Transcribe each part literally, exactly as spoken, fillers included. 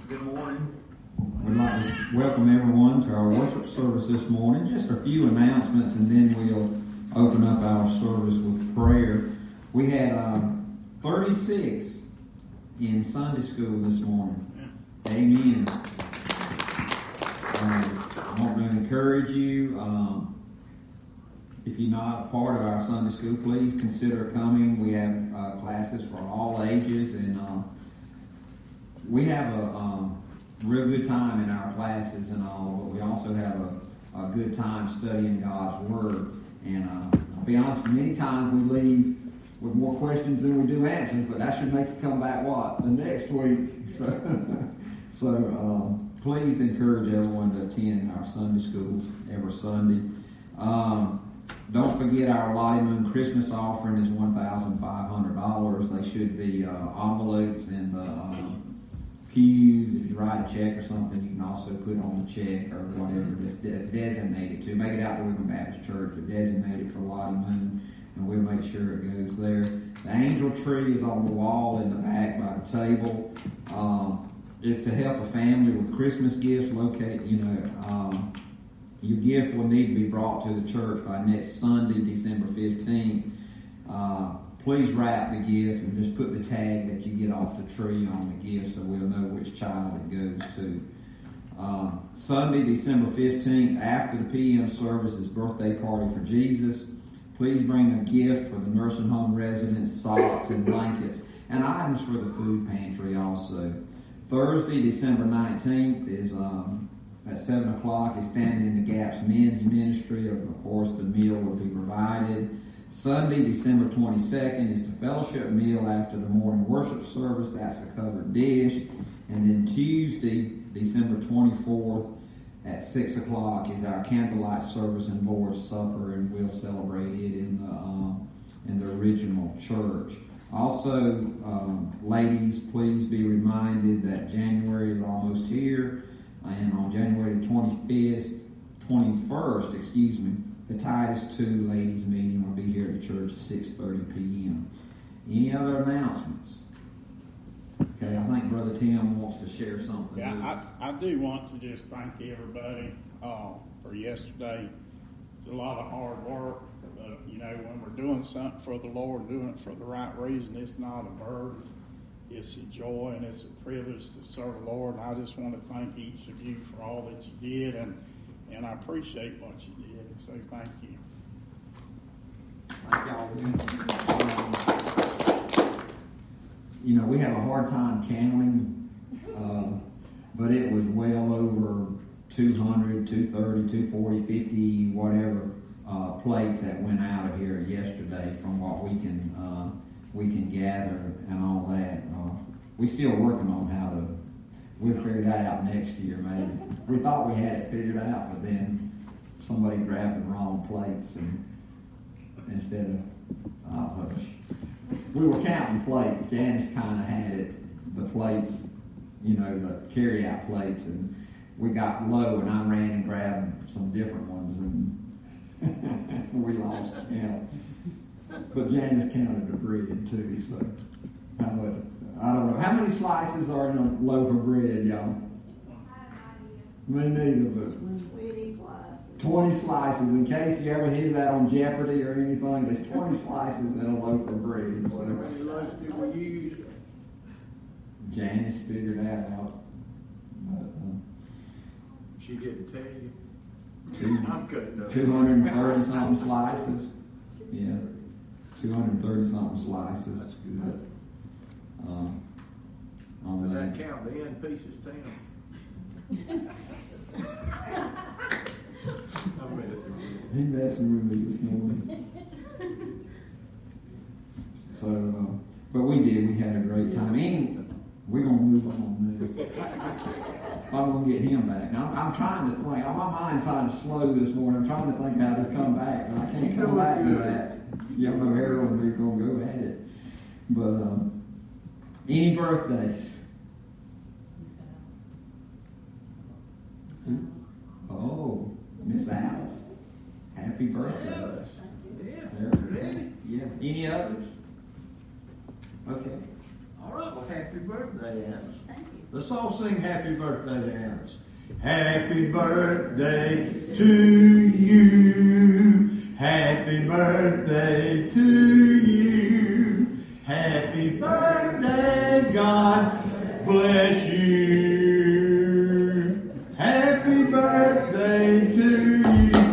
Good morning. We'd like to welcome everyone to our worship service this morning. Just a few announcements and then we'll open up our service with prayer. We had uh, thirty-six in Sunday school this morning. Amen. Um, I want to encourage you, um, if you're not a part of our Sunday school, please consider coming. We have uh, classes for all ages, and uh, we have a um, real good time in our classes and all, but we also have a, a good time studying God's Word. And uh, I'll be honest, many times we leave with more questions than we do answers, but that should make you come back, what, the next week. So, so um, please encourage everyone to attend our Sunday school every Sunday. Um, don't forget our Lottie Moon Christmas offering is one thousand five hundred dollars. They should be uh, envelopes in the um, pews. If you write a check or something, you can also put on the check or whatever it's de- designated to. Make it out to Wigan Baptist Church, but designate it for Lottie Moon, and we'll make sure it goes there. The angel tree is on the wall in the back by the table. Um, it's to help a family with Christmas gifts. Locate, you know, um, your gift will need to be brought to the church by next Sunday, December fifteenth. Uh, please wrap the gift and just put the tag that you get off the tree on the gift so we'll know which child it goes to. Uh, Sunday, December fifteenth, after the P M service is birthday party for Jesus. Please bring a gift for the nursing home residents, socks and blankets, and items for the food pantry also. Thursday, December nineteenth is um, at seven o'clock is Standing in the Gaps Men's Ministry. Of course, the meal will be provided. Sunday, December twenty-second is the fellowship meal after the morning worship service. That's a covered dish. And then Tuesday, December twenty-fourth at six o'clock is our candlelight service and Lord's Supper, and we'll celebrate it in the, um, in the original church. Also, um, ladies, please be reminded that January is almost here. And on January twenty-fifth, twenty-first, excuse me, the Titus two ladies meeting will be here at the church at six thirty p.m. Any other announcements? Okay, I think Brother Tim wants to share something. Yeah, I, I do want to just thank everybody uh, for yesterday. It's a lot of hard work, but you know, when we're doing something for the Lord, doing it for the right reason, it's not a burden. It's a joy and it's a privilege to serve the Lord. And I just want to thank each of you for all that you did, and and I appreciate what you did. So thank you. Thank y'all. Um, you know, we have a hard time counting, um, but it was well over two hundred, two thirty, two forty, fifty, whatever uh, plates that went out of here yesterday from what we can uh, we can gather and all that. Uh, we're still working on how to, we'll figure that out next year maybe. We thought we had it figured out, but then somebody grabbed the wrong plates and instead of, uh, we were counting plates. Janice kind of had it, the plates, you know, the carry-out plates, and we got low and I ran and grabbed some different ones and we lost count. But Janice counted the bread too, so how much? I don't know. How many slices are in a loaf of bread, y'all? Me neither, but twenty slices. twenty slices. In case you ever hear that on Jeopardy or anything, there's twenty slices in a loaf of bread. So. How many loaves did we use? Janice figured that out. But, um, She didn't tell you. two, I'm cutting up. two hundred thirty something slices. Yeah. two hundred thirty something slices. That's good. But, um, on Does that. that count the end pieces, Tim? I'm messing with you. He messing with me this morning. So, uh, but we did. We had a great time. Any, we're gonna move on now. I'm gonna get him back. Now, I'm, I'm trying to think. My mind's kind of slow this morning. I'm trying to think how to come back, and I can't come back to that. You know, Harold and we're gonna go at it. But um, any birthdays? Oh, Miss Alice. Happy birthday. Yeah, There. ready? Yeah. Any others? Okay. All right, well, happy birthday, Alice. Thank you. Let's all sing happy birthday to Alice. Happy birthday to you. Happy birthday to you. Happy birthday, God bless you. Happy birthday to you.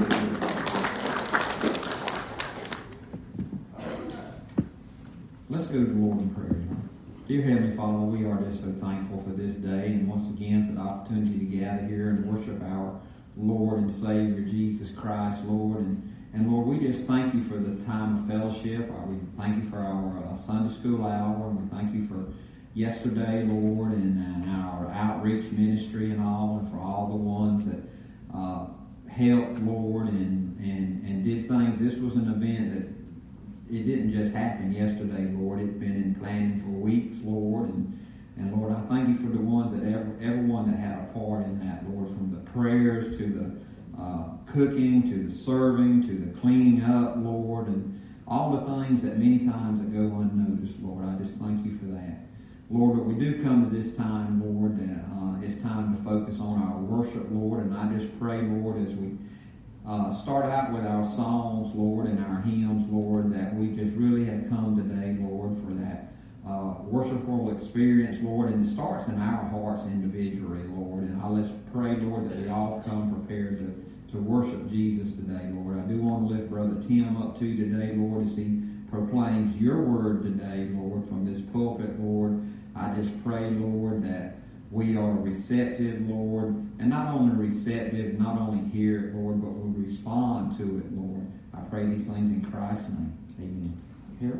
Let's go to the Lord in prayer. Dear Heavenly Father, we are just so thankful for this day and once again for the opportunity to gather here and worship our Lord and Savior Jesus Christ, Lord. And, and Lord, we just thank you for the time of fellowship. Uh, we thank you for our uh, Sunday school hour. We thank you for yesterday, Lord, and, and our outreach ministry and all, and for all the ones that uh, helped, Lord, and, and, and did things. This was an event that it didn't just happen yesterday, Lord. It's been in planning for weeks, Lord. And, and Lord, I thank you for the ones that ever, everyone that had a part in that, Lord, from the prayers to the uh, cooking, to the serving, to the cleaning up, Lord, and all the things that many times that go unnoticed, Lord. I just thank you for that. Lord, but we do come to this time, Lord, that uh, it's time to focus on our worship, Lord. And I just pray, Lord, as we Uh, start out with our songs, Lord, and our hymns, Lord, that we just really have come today, Lord, for that uh, worshipful experience, Lord, and it starts in our hearts individually, Lord. And I let's pray, Lord, that we all come prepared to, to worship Jesus today, Lord. I do want to lift Brother Tim up to you today, Lord, as he proclaims your word today, Lord, from this pulpit, Lord. I just pray, Lord, that we are receptive, Lord, and not only receptive, not only hear it, Lord, but we respond to it, Lord. I pray these things in Christ's name. Amen. Here.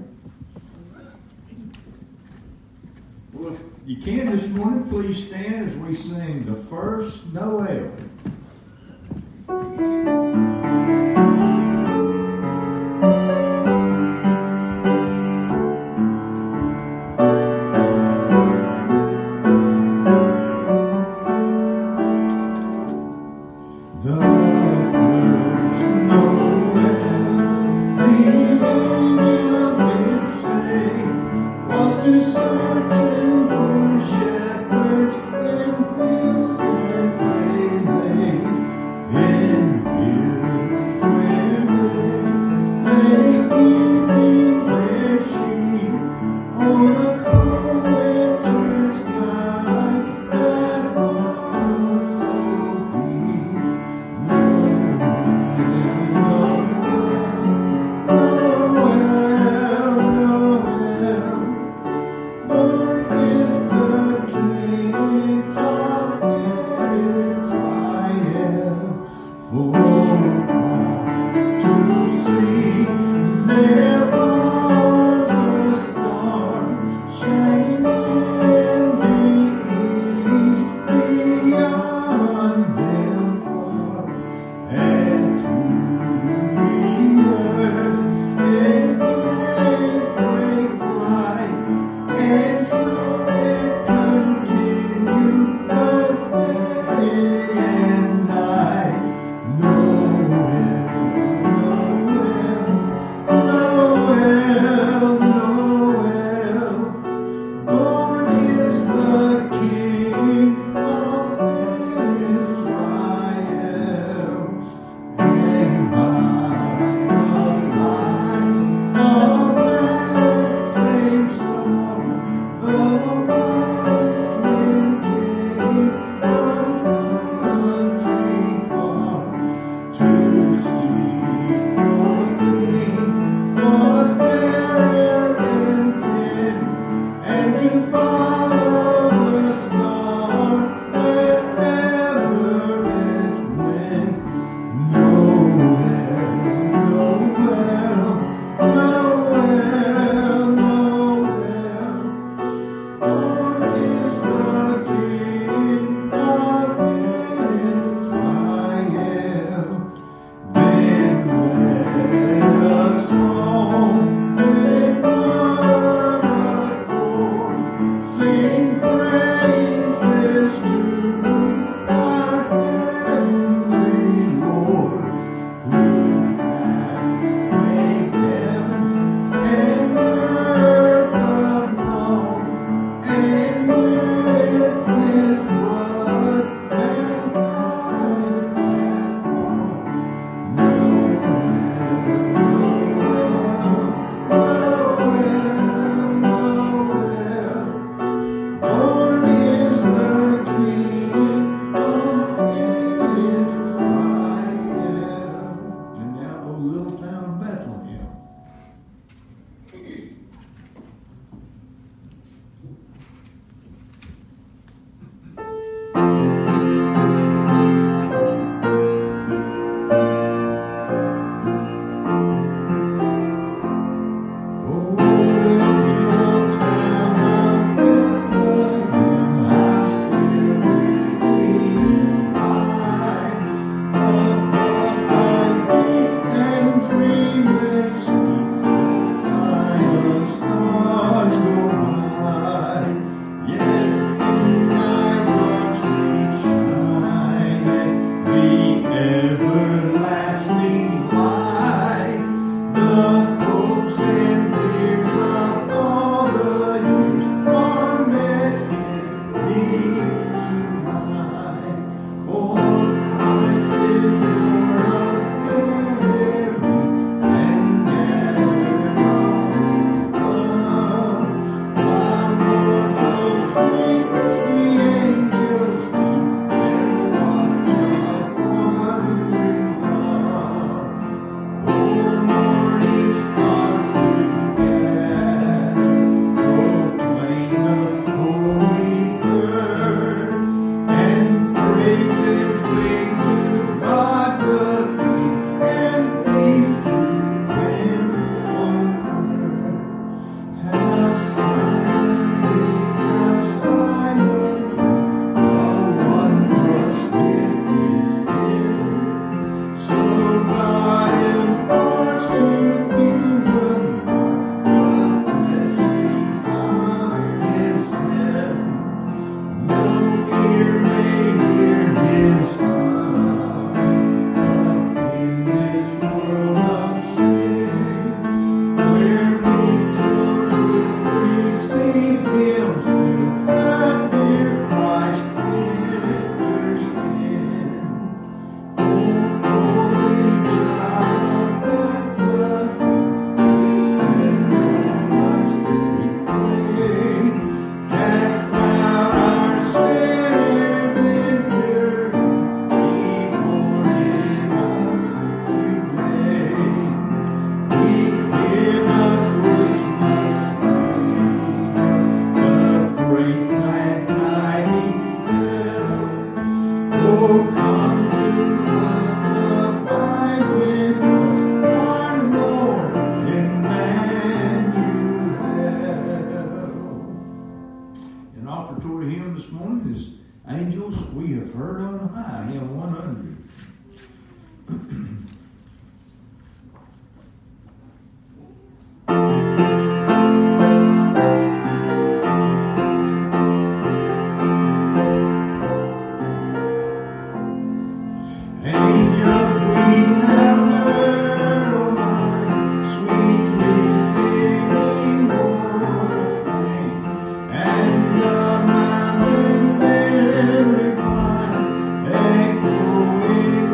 Well, if you can this morning, please stand as we sing the first Noel. Shepherds and fields as they lay. Every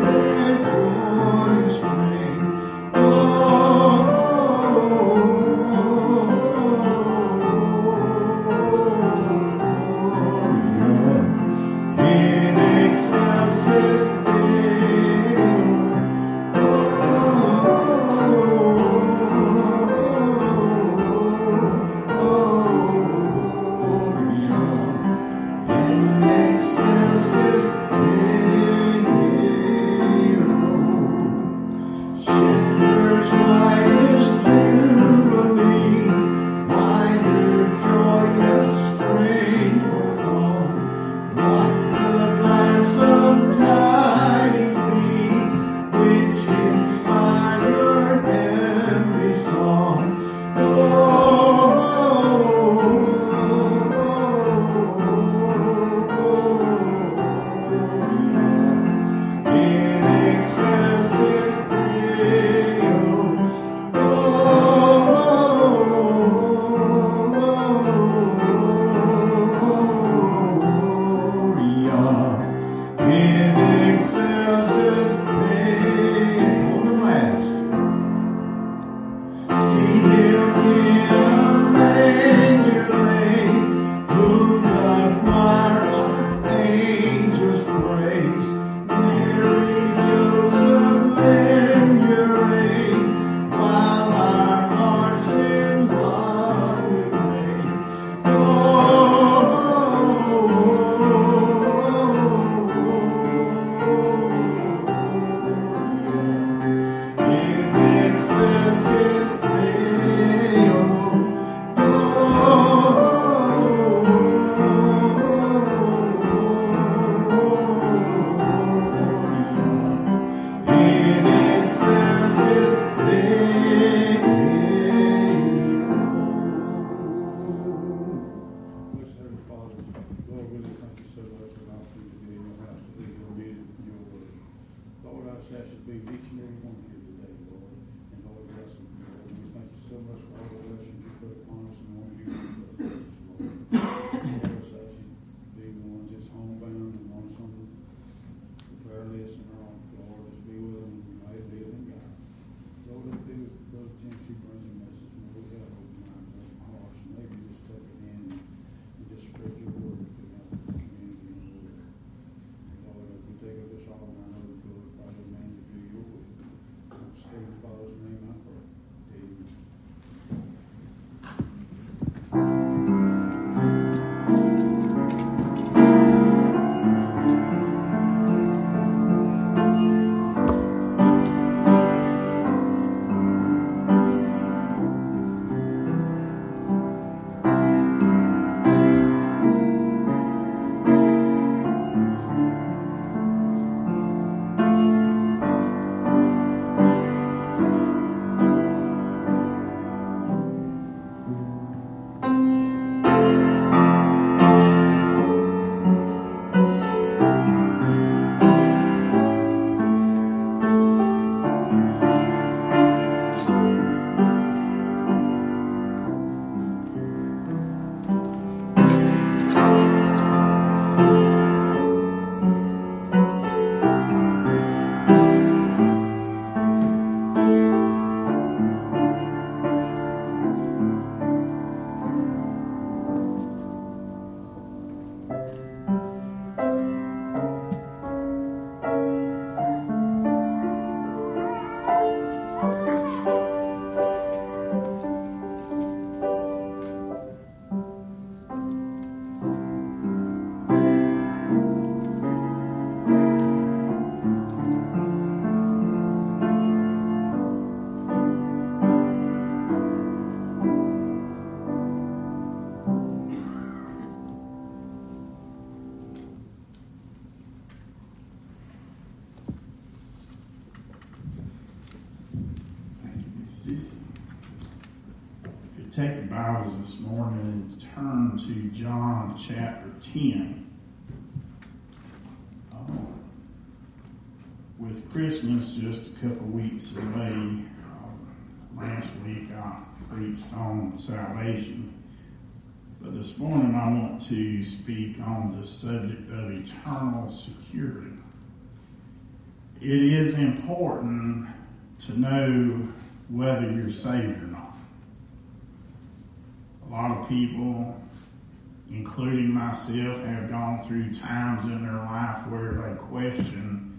take your Bibles this morning and turn to John chapter ten. Oh. With Christmas just a couple weeks away, um, last week I preached on salvation. But this morning I want to speak on the subject of eternal security. It is important to know whether you're saved or not. A lot of people, including myself, have gone through times in their life where they question,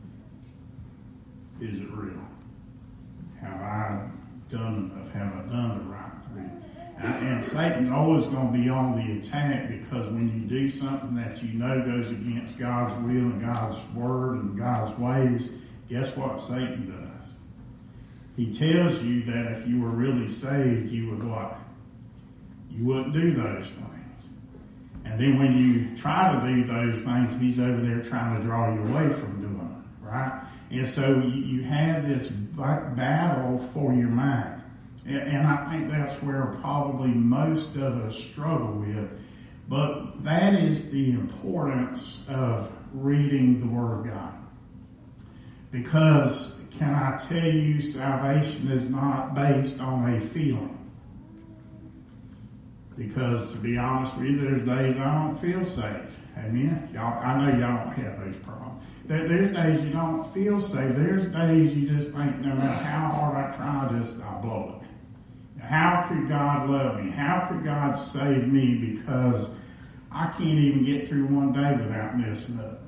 is it real? Have I done, have I done the right thing? And Satan's always going to be on the attack, because when you do something that you know goes against God's will and God's word and God's ways, guess what Satan does? He tells you that if you were really saved, you would what? You wouldn't do those things. And then when you try to do those things, he's over there trying to draw you away from doing them, right? And so you, you have this battle for your mind. And I think that's where probably most of us struggle with. But that is the importance of reading the Word of God. Because, can I tell you, salvation is not based on a feeling. Because, to be honest with you, there's days I don't feel saved. Amen? Y'all, I know y'all don't have those problems. There, there's days you don't feel saved. There's days you just think, no matter how hard I try, I just, I blow it. How could God love me? How could God save me? Because I can't even get through one day without messing up.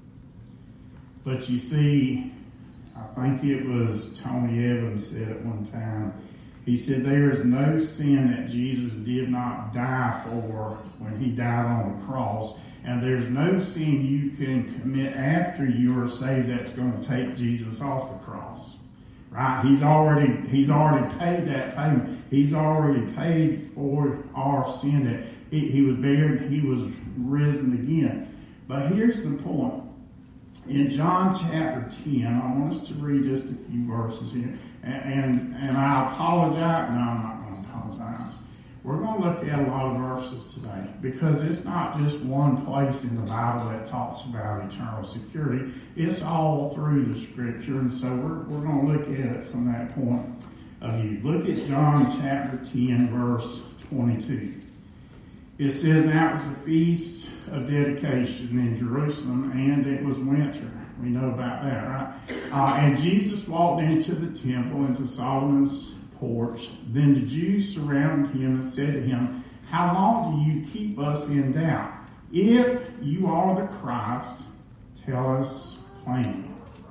But you see, I think it was Tony Evans said at one time, he said, there is no sin that Jesus did not die for when he died on the cross. And there's no sin you can commit after you are saved that's going to take Jesus off the cross. Right? He's already, he's already paid that payment. He's already paid for our sin. That he, he was buried, he was risen again. But here's the point. In John chapter ten, I want us to read just a few verses here. And, and, and I apologize. No, I'm not going to apologize. We're going to look at a lot of verses today, because it's not just one place in the Bible that talks about eternal security. It's all through the Scripture, and so we're, we're going to look at it from that point of view. Look at John chapter ten, verse twenty-two. It says, now it was a feast of dedication in Jerusalem, and it was winter. We know about that, right? Uh, and Jesus walked into the temple, into Solomon's porch. Then the Jews surrounded him and said to him, how long do you keep us in doubt? If you are the Christ, tell us plainly.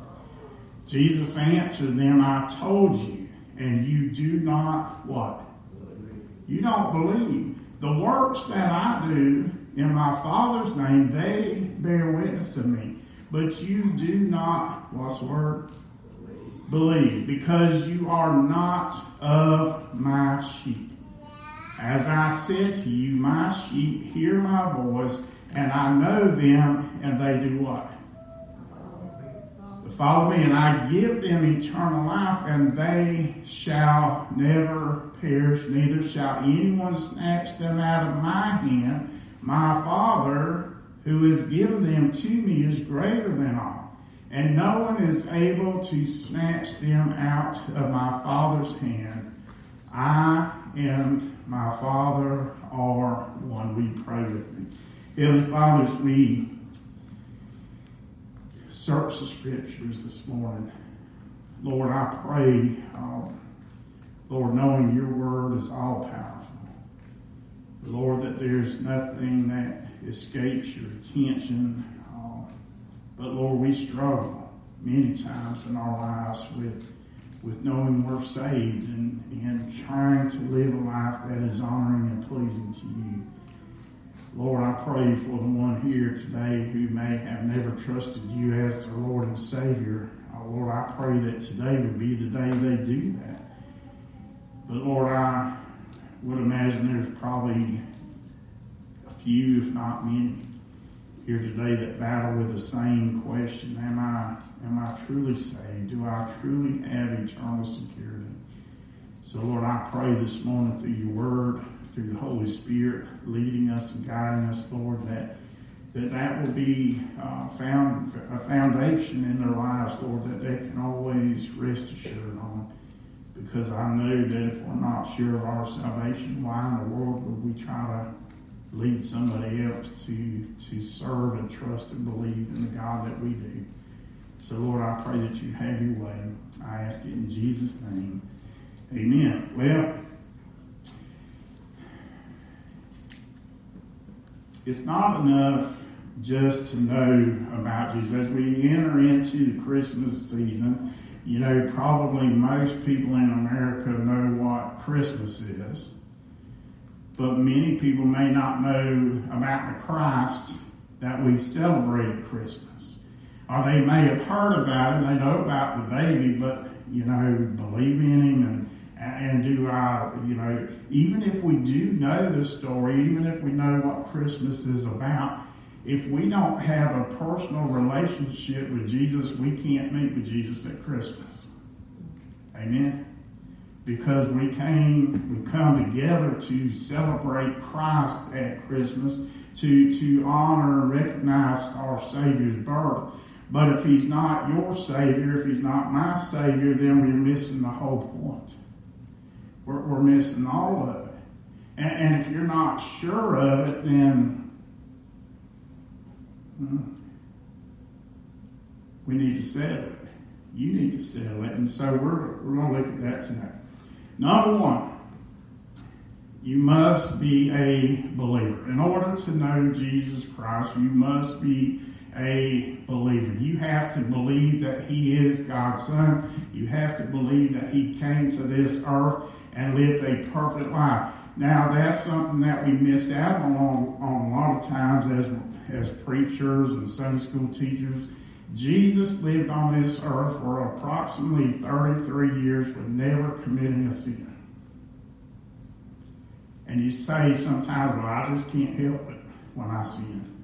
Jesus answered them, I told you, and you do not what? You don't believe. The works that I do in my Father's name, they bear witness of me. But you do not, what's the word? Believe, because you are not of my sheep. As I said to you, my sheep hear my voice, and I know them, and they do what? They follow me, and I give them eternal life, and they shall never perish, neither shall anyone snatch them out of my hand. My Father, who has given them to me, is greater than all. And no one is able to snatch them out of my Father's hand. I and my Father are one. We pray with me. Heavenly Father, as we search the Scriptures this morning, Lord, I pray, uh, Lord, knowing your word is all powerful. Lord, that there's nothing that escapes your attention. But Lord, we struggle many times in our lives with with knowing we're saved and, and trying to live a life that is honoring and pleasing to you. Lord, I pray for the one here today who may have never trusted you as their Lord and Savior. Oh, Lord, I pray that today would be the day they do that. But Lord, I would imagine there's probably a few, if not many, here today that battle with the same question. Am I, am I truly saved? Do I truly have eternal security? So, Lord, I pray this morning through your word, through the Holy Spirit, leading us and guiding us, Lord, that that, that will be uh, found a foundation in their lives, Lord, that they can always rest assured on. Because I know that if we're not sure of our salvation, why in the world would we try to lead somebody else to, to serve and trust and believe in the God that we do? So, Lord, I pray that you have your way. I ask it in Jesus' name. Amen. Well, it's not enough just to know about Jesus. As we enter into the Christmas season, you know, probably most people in America know what Christmas is, but many people may not know about the Christ that we celebrate at Christmas. Or they may have heard about it, they know about the baby, but, you know, believe in him and and do our, you know, even if we do know the story, even if we know what Christmas is about, if we don't have a personal relationship with Jesus, we can't meet with Jesus at Christmas. Amen? Because we came, we come together to celebrate Christ at Christmas, to, to honor and recognize our Savior's birth. But if he's not your Savior, if he's not my Savior, then we're missing the whole point. We're, we're missing all of it. And, and if you're not sure of it, then hmm, we need to settle it. You need to settle it. And so we're, we're going to look at that tonight. Number one, you must be a believer. In order to know Jesus Christ, you must be a believer. You have to believe that he is God's Son. You have to believe that he came to this earth and lived a perfect life. Now, that's something that we missed out on, on a lot of times as, as preachers and Sunday school teachers. Jesus lived on this earth for approximately thirty-three years with never committing a sin. And you say sometimes, well, I just can't help it when I sin.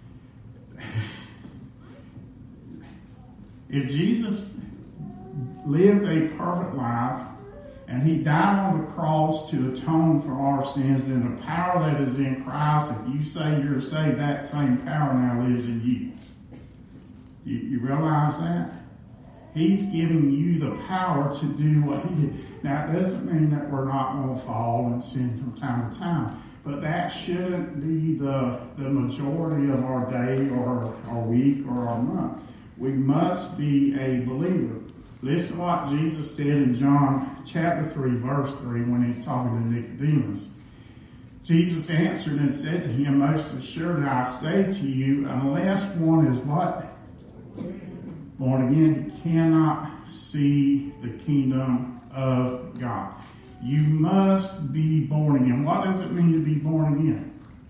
If Jesus lived a perfect life and he died on the cross to atone for our sins, then the power that is in Christ, if you say you're saved, that same power now lives in you. You, you realize that? He's giving you the power to do what he did. Now, it doesn't mean that we're not going to fall and sin from time to time, but that shouldn't be the, the majority of our day or our week or our month. We must be a believer. Listen to what Jesus said in John chapter three, verse three, when he's talking to Nicodemus. Jesus answered and said to him, most assuredly I say to you, unless one is what? Born again, he cannot see the kingdom of God. You must be born again. What does it mean to be born again?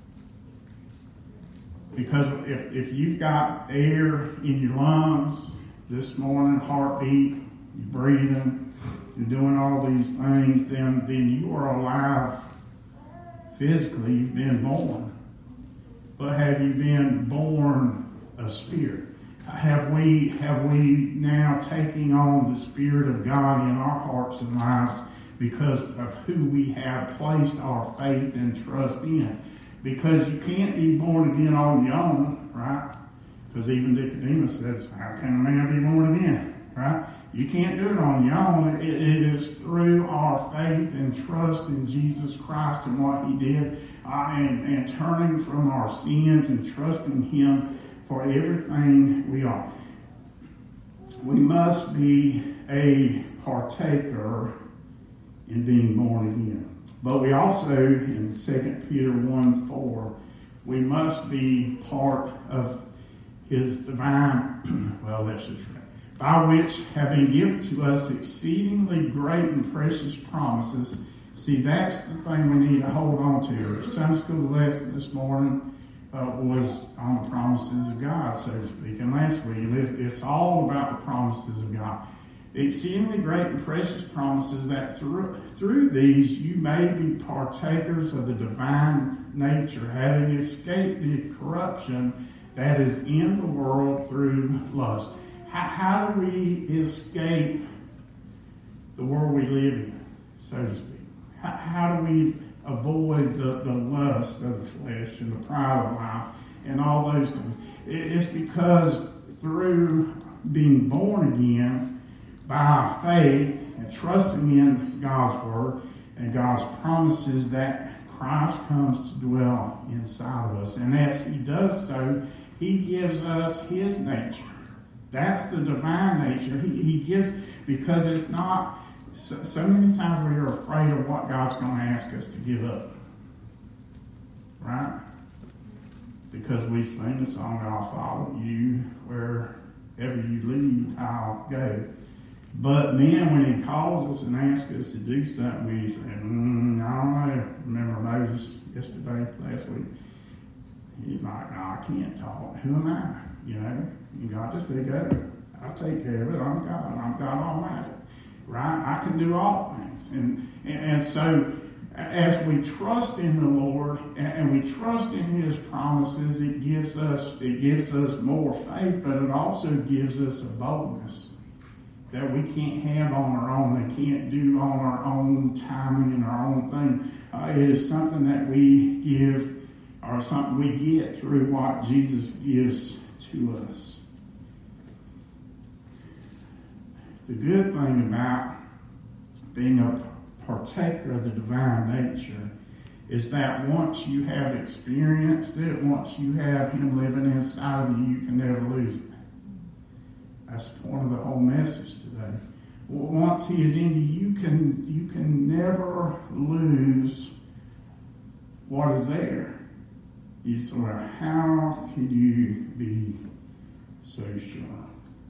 Because if, if you've got air in your lungs this morning, heartbeat, you're breathing, you're doing all these things, then, then you are alive physically. You've been born. But have you been born of spirit? Have we, have we now taking on the Spirit of God in our hearts and lives because of who we have placed our faith and trust in? Because you can't be born again on your own, right? Because even Nicodemus says, how can a man be born again, right? You can't do it on your own. It, it is through our faith and trust in Jesus Christ and what he did, uh, and, and turning from our sins and trusting him for everything we are. We must be a partaker in being born again. But we also, in Second Peter one four, we must be part of his divine, well, that's just right, by which have been given to us exceedingly great and precious promises. See, that's the thing we need to hold on to. Our Sunday school lesson this morning uh, was on the promises of God, so to speak. And last week, it's all about the promises of God. Exceedingly great and precious promises that through, through these you may be partakers of the divine nature, having escaped the corruption that is in the world through lust. How, how do we escape the world we live in? so to speak. How, how do we avoid the, the lust of the flesh and the pride of life and all those things? It's because through being born again by faith and trusting in God's word and God's promises, that Christ comes to dwell inside of us. And as he does so, he gives us his nature. That's the divine nature. He, he gives, because it's not, so, so many times we are afraid of what God's going to ask us to give up. Right? Because we sing the song, I'll follow you wherever you lead, I'll go. But then when he calls us and asks us to do something, we say, mm, I don't know. Remember Moses yesterday, last week? He's like, no, I can't talk. Who am I? You know? And God just said, go. I'll take care of it. I'm God. I'm God Almighty. Right? I can do all things. And, and, and so as we trust in the Lord and we trust in his promises, it gives us, it gives us more faith, but it also gives us a boldness that we can't have on our own, that can't do on our own timing and our own thing. Uh, it is something that we give, or something we get through what Jesus gives to us. The good thing about being a partaker of the divine nature is that once you have experienced it, once you have him living inside of you, you can never lose it. That's the point of the whole message today. Once he is in you, you can you can never lose what is there. You say, well, how can you be so sure?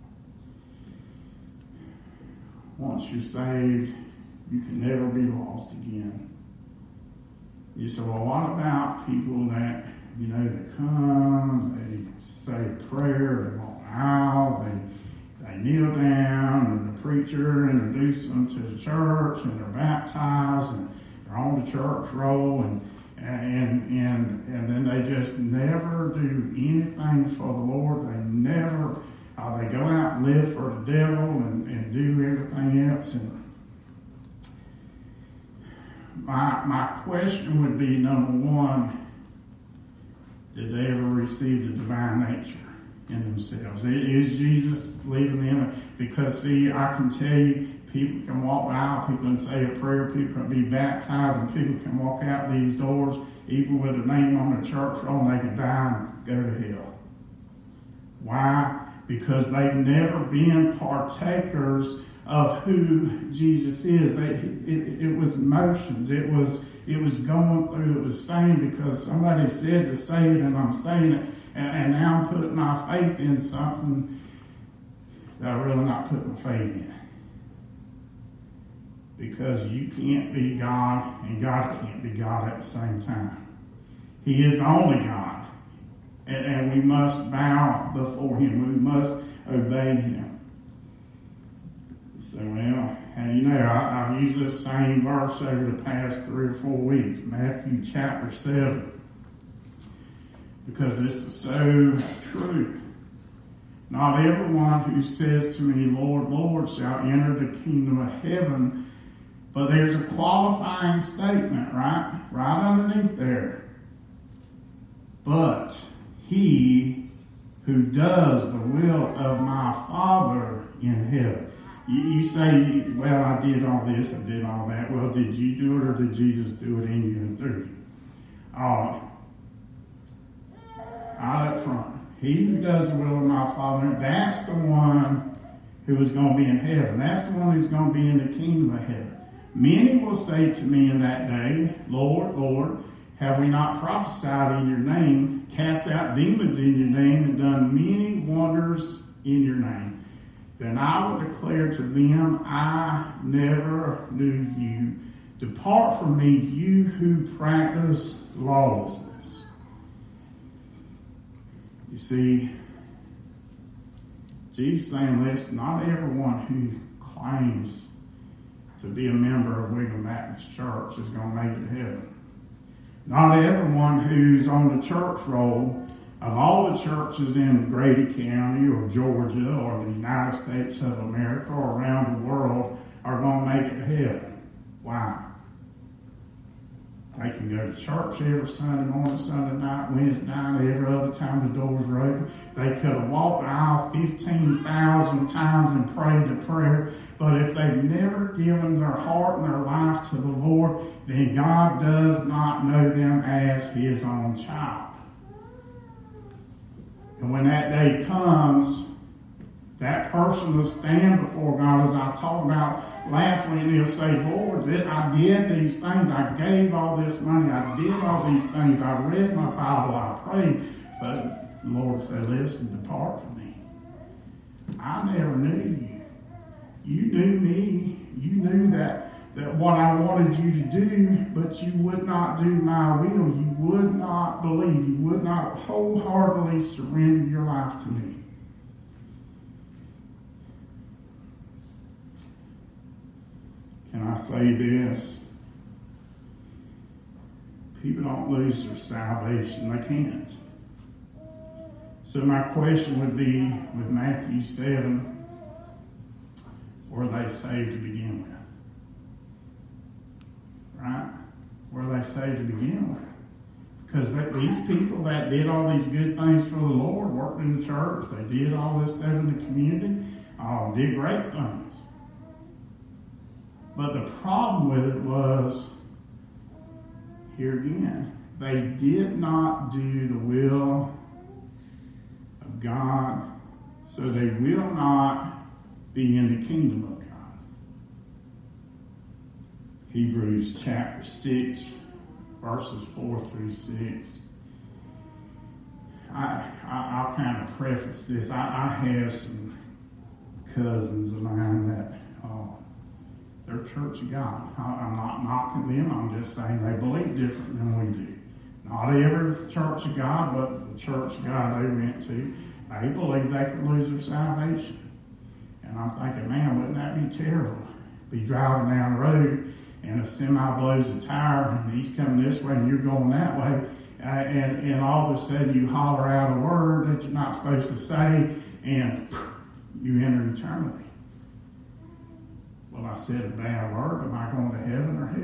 Once you're saved, you can never be lost again. You say, well, what about people that, you know, that come, they say a prayer, they walk out, they They kneel down, and the preacher introduces them to the church, and they're baptized, and they're on the church roll, and and and and then they just never do anything for the Lord. They never, uh, they go out and live for the devil and, and do everything else. And my my question would be, number one, did they ever receive the divine nature in themselves? Is Jesus leaving them? Because see, I can tell you, people can walk out, people can say a prayer, people can be baptized, and people can walk out these doors, even with a name on the church roll, and they can die and go to hell. Why? Because they've never been partakers of who Jesus is. They, it, it was emotions. It was it was going through. It was saying because somebody said to say it, and I'm saying it. And, and now I'm putting my faith in something that I'm really not putting my faith in. Because you can't be God and God can't be God at the same time. He is the only God. And, and we must bow before him. We must obey him. So, well, and you know, I, I've used this same verse over the past three or four weeks. Matthew chapter seven. Because this is so true. Not everyone who says to me, Lord, Lord, shall enter the kingdom of heaven. But there's a qualifying statement, right? Right underneath there. But he who does the will of my Father in heaven. You, you say, well, I did all this, I did all that. Well, did you do it or did Jesus do it in you and through you? Uh, Out up front. He who does the will of my Father, that's the one who is going to be in heaven. That's the one who's going to be in the kingdom of heaven. Many will say to me in that day, Lord, Lord, have we not prophesied in your name, cast out demons in your name, and done many wonders in your name? Then I will declare to them, I never knew you. Depart from me, you who practice lawlessness. You see, Jesus saying this, not everyone who claims to be a member of Wigan Baptist Church is going to make it to heaven. Not everyone who's on the church roll of all the churches in Grady County or Georgia or the United States of America or around the world are going to make it to heaven. Why? They can go to church every Sunday morning, Sunday night, Wednesday night, every other time the doors are open. They could have walked the aisle fifteen thousand times and prayed the prayer, but if they've never given their heart and their life to the Lord, then God does not know them as His own child. And when that day comes, that person will stand before God, as I talked about last week, and he'll say, Lord, I did these things. I gave all this money. I did all these things. I read my Bible. I prayed. But the Lord said, listen, depart from me. I never knew you. You knew me. You knew that, that what I wanted you to do, but you would not do my will. You would not believe. You would not wholeheartedly surrender your life to me. Can I say this? People don't lose their salvation. They can't. So my question would be, with Matthew seven, were they saved to begin with? Right? Were they saved to begin with? Because that, these people that did all these good things for the Lord, worked in the church, they did all this stuff in the community, uh, did great things. But the problem with it was, here again, they did not do the will of God, so they will not be in the kingdom of God. Hebrews chapter six, verses four through six. I, I, I'll kind of preface this. I, I have some cousins of mine that uh, they're Church of God. I, I'm not knocking them. I'm just saying they believe different than we do. Not every Church of God, but the Church of God they went to, they believe they could lose their salvation. And I'm thinking, man, wouldn't that be terrible? Be driving down the road and a semi blows a tire and he's coming this way and you're going that way. Uh, and, and all of a sudden you holler out a word that you're not supposed to say and you enter eternity. Well, I said a bad word. Am I going to heaven or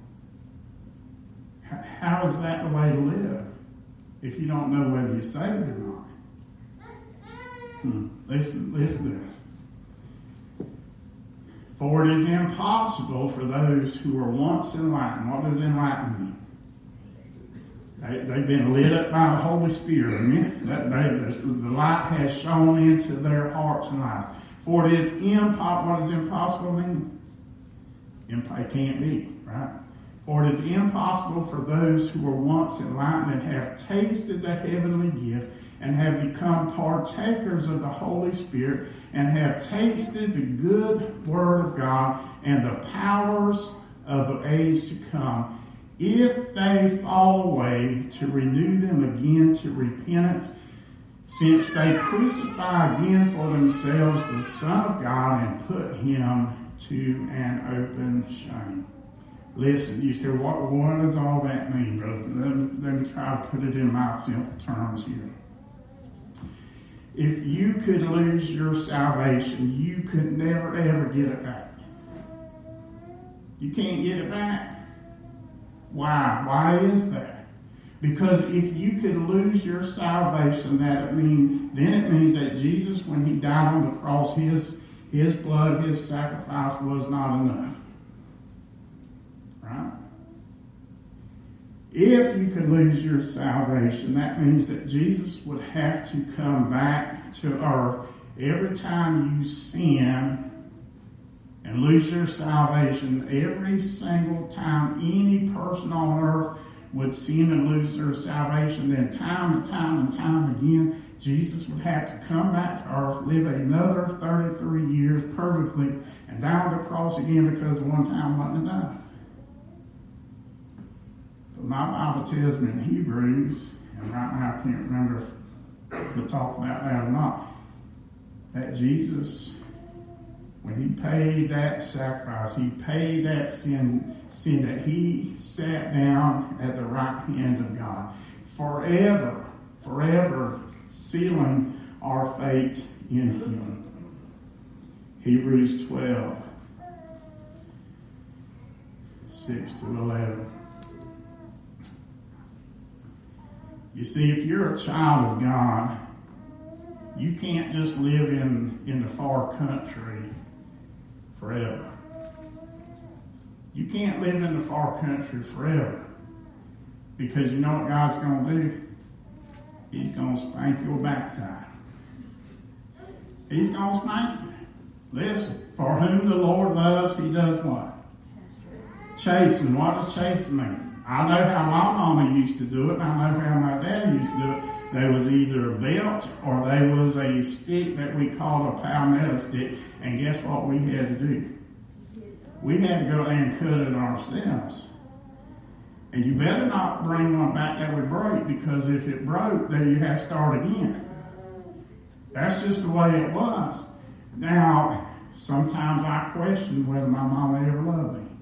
hell? How is that the way to live if you don't know whether you're saved or not? Hmm. Listen, listen to this. For it is impossible for those who were once enlightened. What does enlightened mean? They, they've been lit up by the Holy Spirit. Amen? That they, the light has shone into their hearts and lives. For it is impossible. What does impossible mean? It can't be, right? For it is impossible for those who were once enlightened and have tasted the heavenly gift and have become partakers of the Holy Spirit and have tasted the good word of God and the powers of the age to come, if they fall away, to renew them again to repentance, since they crucify again for themselves the Son of God and put him to an open shame. Listen, you say, what, what does all that mean, brother? Let me, let me try to put it in my simple terms here. If you could lose your salvation, you could never ever get it back. You can't get it back. Why? Why is that? Because if you could lose your salvation, that it mean, then it means that Jesus, when he died on the cross, his, his blood, his sacrifice was not enough. Right? If you could lose your salvation, that means that Jesus would have to come back to earth every time you sin and lose your salvation. Every single time any person on earth would sin and lose their salvation, then time and time and time again, Jesus would have to come back to earth, live another thirty-three years perfectly, and die on the cross again because one time wasn't enough. But my Bible tells me in Hebrews, and right now I can't remember if we talk about that or not, that Jesus, when he paid that sacrifice, he paid that sin, sin that he sat down at the right hand of God, forever, forever sealing our fate in him. Hebrews twelve. six to eleven. You see, if you're a child of God, you can't just live in, in the far country forever. You can't live in the far country forever. Because you know what God's going to do? He's going to spank your backside. He's going to spank you. Listen, for whom the Lord loves, he does what? Chasten. What does chasten mean? I know how my mama used to do it, and I know how my dad used to do it. There was either a belt or there was a stick that we called a palmetto stick, and guess what we had to do? We had to go there and cut it ourselves. And you better not bring one back that would break, because if it broke, then you have to start again. That's just the way it was. Now, sometimes I question whether my mama ever loved me.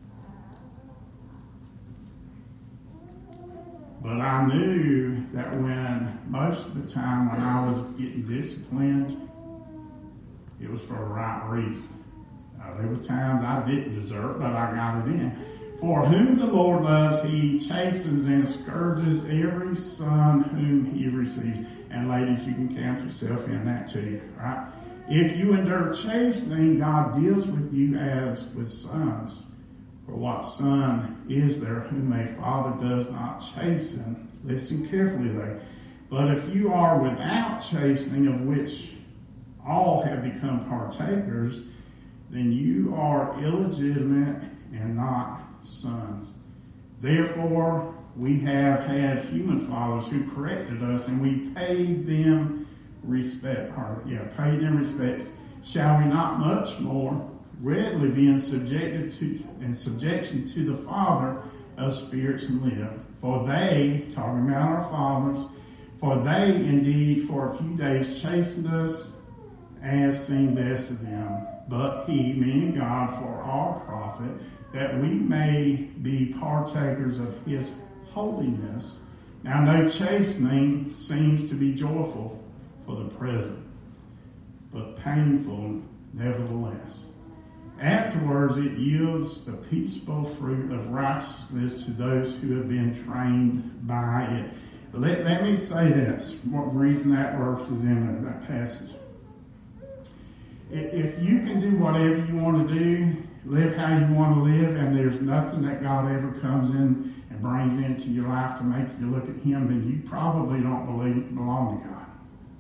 But I knew that when, most of the time when I was getting disciplined, it was for the right reason. Now, there were times I didn't deserve it, but I got it in. For whom the Lord loves, he chastens and scourges every son whom he receives. And ladies, you can count yourself in that too, right? If you endure chastening, God deals with you as with sons. For what son is there whom a father does not chasten? Listen carefully there. But if you are without chastening, of which all have become partakers, then you are illegitimate and not sons. Therefore, we have had human fathers who corrected us, and we paid them respect. Or, yeah, paid them respect. Shall we not much more readily be in subjected to in subjection to the Father of spirits and live? For they, talking about our fathers, for they indeed for a few days chastened us as seemed best to them. But he, meaning God, for our profit, that we may be partakers of his holiness. Now no chastening seems to be joyful for the present, but painful nevertheless. Afterwards it yields the peaceable fruit of righteousness to those who have been trained by it. Let, let me say this, what reason that verse is in there, that passage. If you can do whatever you want to do, live how you want to live, and there's nothing that God ever comes in and brings into your life to make you look at him, then you probably don't believe belong to God.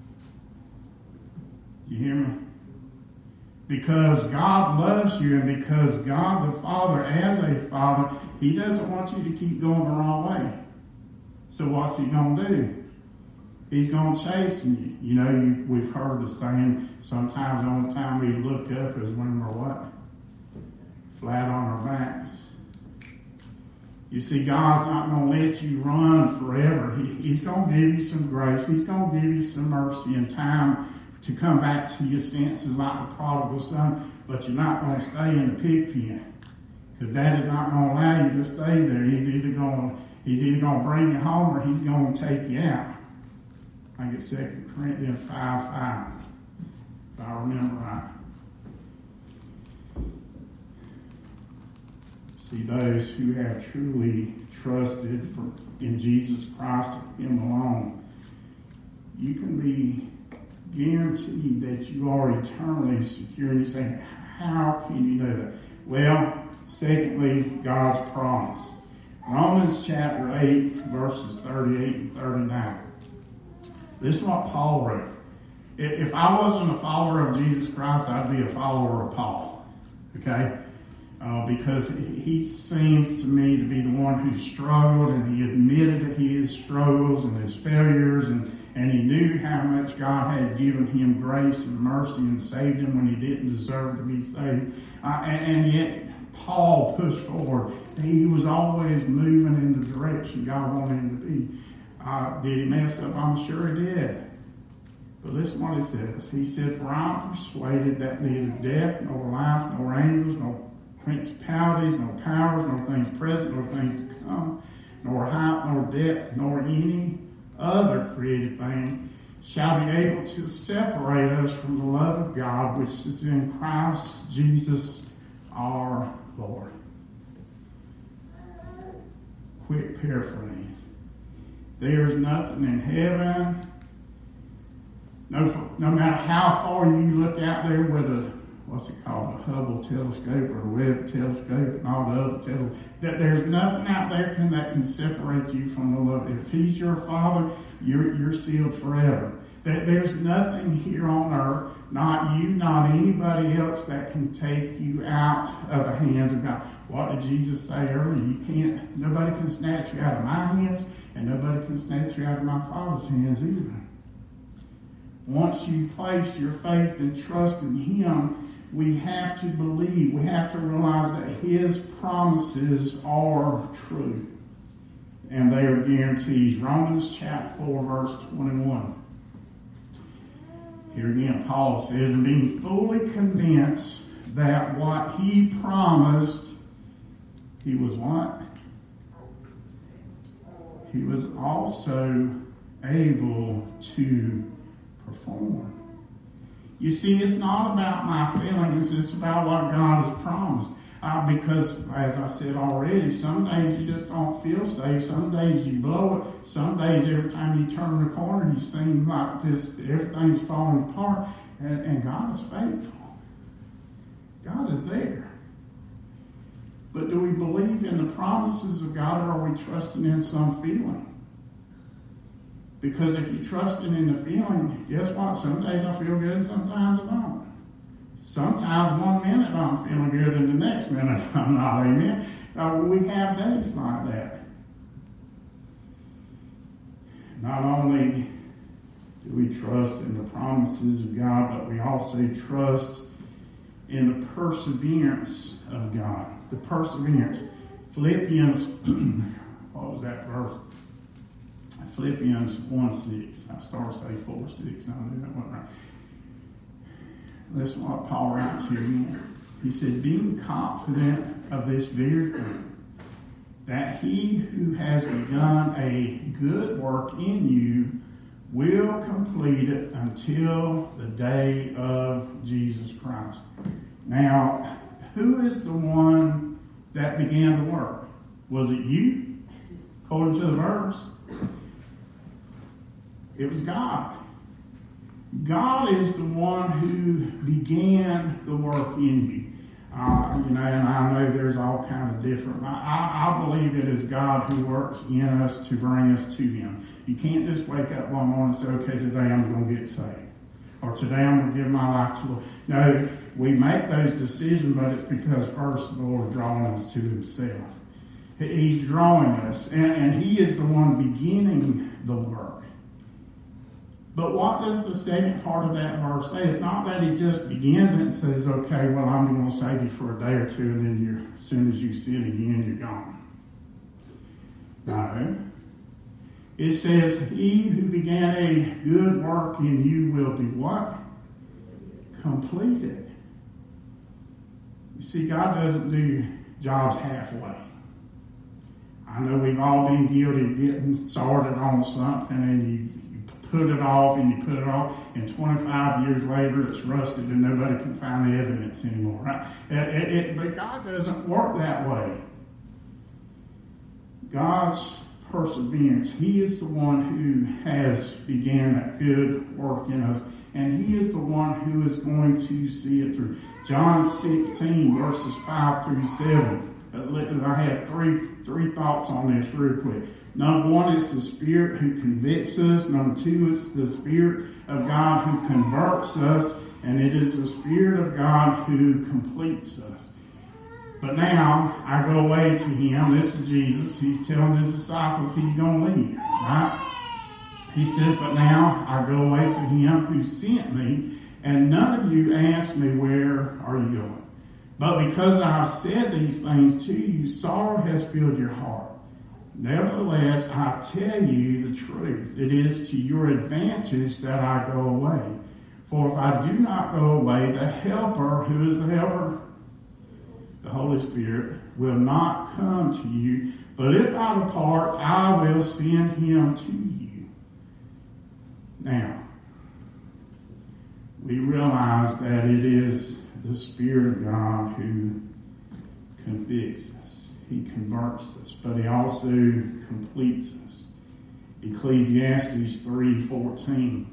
You hear me? Because God loves you, and because God the Father, as a father, he doesn't want you to keep going the wrong way. So what's he going to do? He's going to chasten you. You know, you, we've heard the saying, sometimes the only time we look up is when we're what? Flat on our backs. You see, God's not going to let you run forever. He, he's going to give you some grace. He's going to give you some mercy and time to come back to your senses like the prodigal son, but you're not going to stay in the pig pen, because Dad is not going to allow you to stay there. He's either going to, he's either going to bring you home, or he's going to take you out. I think it's Second Corinthians five five, if I remember right. See, those who have truly trusted for, in Jesus Christ, him alone, you can be guaranteed that you are eternally secure. And you say, how can you know that? Well, secondly, God's promise. Romans chapter eight, verses thirty-eight and thirty-nine. This is what Paul wrote. If I wasn't a follower of Jesus Christ, I'd be a follower of Paul. Okay? Uh, because he seems to me to be the one who struggled, and he admitted his struggles and his failures, and And he knew how much God had given him grace and mercy and saved him when he didn't deserve to be saved. Uh, and, and yet, Paul pushed forward. He was always moving in the direction God wanted him to be. Uh, did he mess up? I'm sure he did. But listen what he says. He said, for I am persuaded that neither death, nor life, nor angels, nor principalities, nor powers, nor things present, nor things to come, nor height, nor depth, nor any other created thing shall be able to separate us from the love of God which is in Christ Jesus our Lord. quick paraphrase. There's nothing in heaven, no, no matter how far you look out there with a, what's it called, a Hubble telescope or a Webb telescope and all the other telescopes, that there's nothing out there can, that can separate you from the love. If he's your father, you're, you're sealed forever. That there's nothing here on earth, not you, not anybody else, that can take you out of the hands of God. What did Jesus say earlier? You can't, nobody can snatch you out of my hands, and nobody can snatch you out of my Father's hands either. Once you place your faith and trust in Him, we have to believe, we have to realize that His promises are true. And they are guarantees. Romans chapter four, verse twenty-one. Here again, Paul says, and being fully convinced that what he promised, he was what? He was also able to perform. You see, it's not about my feelings, it's about what God has promised. Uh, because, as I said already, some days you just don't feel safe. Some days you blow it. Some days, every time you turn the corner, you seem like this, everything's falling apart. And, and God is faithful. God is there. But do we believe in the promises of God, or are we trusting in some feeling? Because if you're trusting in the feeling, guess what? Some days I feel good, sometimes I don't. Sometimes one minute I'm feeling good and the next minute I'm not, amen? Uh, we have days like that. Not only do we trust in the promises of God, but we also trust in the perseverance of God. The perseverance. Philippians, what was that verse? Philippians one six. I started to say four six. I knew that wasn't right. Listen to what Paul writes here again. He said, being confident of this very thing, that he who has begun a good work in you will complete it until the day of Jesus Christ. Now, who is the one that began the work? Was it you? According to the verse, it was God. God is the one who began the work in you. Uh, you know, and I know there's all kind of different. I, I believe it is God who works in us to bring us to Him. You can't just wake up one morning and say, okay, today I'm going to get saved. Or today I'm going to give my life to the Lord. No, we make those decisions, but it's because first the Lord is drawing us to Himself. He's drawing us, and, and He is the one beginning the work. But what does the second part of that verse say? It's not that He just begins it and says, okay, well, I'm going to save you for a day or two, and then you're, as soon as you sin again, you're gone. No. It says, he who began a good work in you will do what? Complete it. You see, God doesn't do jobs halfway. I know we've all been guilty of getting started on something, and you put it off and you put it off, and twenty-five years later it's rusted and nobody can find the evidence anymore, right? It, it, it, but God doesn't work that way. God's perseverance, He is the one who has began that good work in us, and He is the one who is going to see it through. John sixteen, verses five through seven. I have three three thoughts on this real quick. Number one, it's the Spirit who convicts us. Number two, it's the Spirit of God who converts us. And it is the Spirit of God who completes us. But now, I go away to Him. This is Jesus. He's telling His disciples He's going to leave. Right? He says, but now I go away to Him who sent me. And none of you ask me, where are you going? But because I've said these things to you, sorrow has filled your heart. Nevertheless, I tell you the truth. It is to your advantage that I go away. For if I do not go away, the Helper, who is the Helper? The Holy Spirit, will not come to you. But if I depart, I will send Him to you. Now, we realize that it is the Spirit of God who convicts us. He converts us, but he also completes us. Ecclesiastes three fourteen.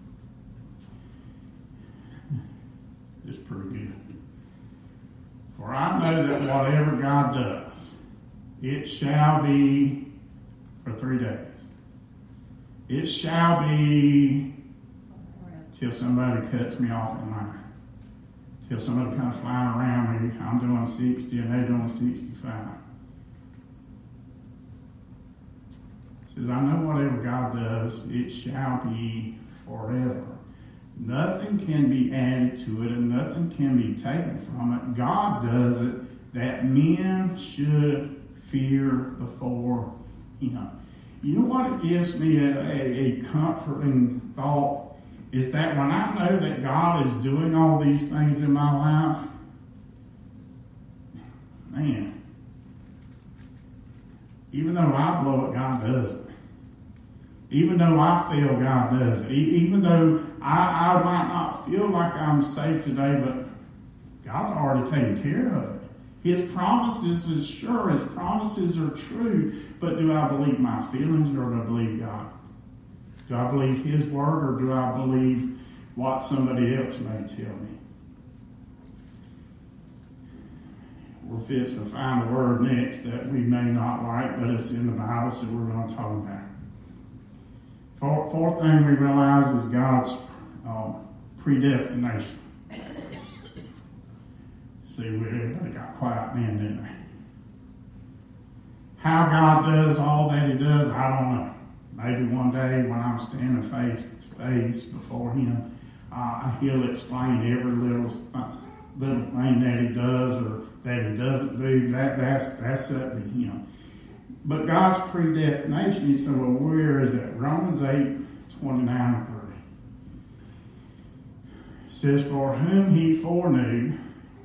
It's pretty good. For I know that whatever God does, it shall be for three days. It shall be till somebody cuts me off in line. Till somebody comes flying around me. I'm doing sixty and they're doing sixty-five. It says, I know whatever God does, it shall be forever. Nothing can be added to it and nothing can be taken from it. God does it that men should fear before him. You know what it gives me a, a, a comforting thought is that when I know that God is doing all these things in my life, man, even though I blow it, God does it. Even though I fail, God does it. Even though I, I might not feel like I'm saved today, but God's already taken care of it. His promises is sure. His promises are true. But do I believe my feelings or do I believe God? Do I believe His word or do I believe what somebody else may tell me? We're fixing to find a word next that we may not like, but it's in the Bible, so we're going to talk about it. Fourth, fourth thing we realize is God's uh, predestination. See, we everybody got quiet then, didn't they? How God does all that He does, I don't know. Maybe one day when I'm standing face to face before Him, uh, He'll explain every little little thing that He does or that He doesn't do. That that's that's up to Him. But God's predestination, He said, well, where is that? Romans eight, twenty-nine and thirty. It says, for whom He foreknew,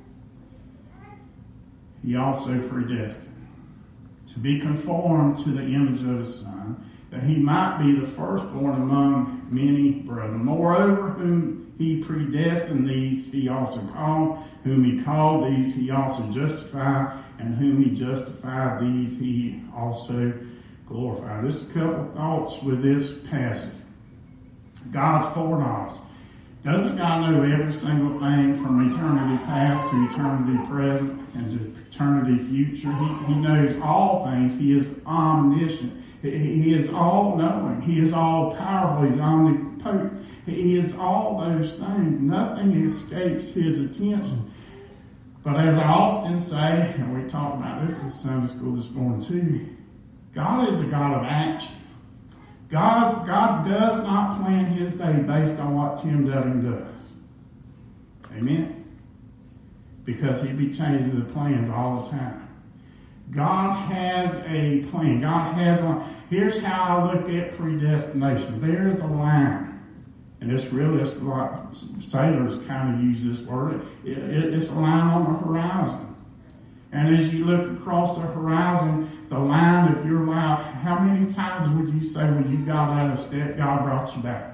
He also predestined to be conformed to the image of His Son, that He might be the firstborn among many brethren. Moreover, whom He predestined, these He also called. Whom He called, these He also justified. And whom He justified, these He also glorified. Just a couple of thoughts with this passage. God's foreknowledge. Doesn't God know every single thing from eternity past to eternity present and to eternity future? He, he knows all things. He is omniscient. He, he is all-knowing. He is all-powerful. He's omnipotent. He is all those things. Nothing escapes His attention. But as I often say, and we talked about this in Sunday school this morning too, God is a God of action. God, God does not plan His day based on what Tim Dutton does. Amen? Because he'd be changing the plans all the time. God has a plan. God has a... Here's how I look at predestination. There's a line. And it's really, it's like sailors kind of use this word. It, it, it's a line on the horizon. And as you look across the horizon, the line of your life, how many times would you say when you got out of step, God brought you back?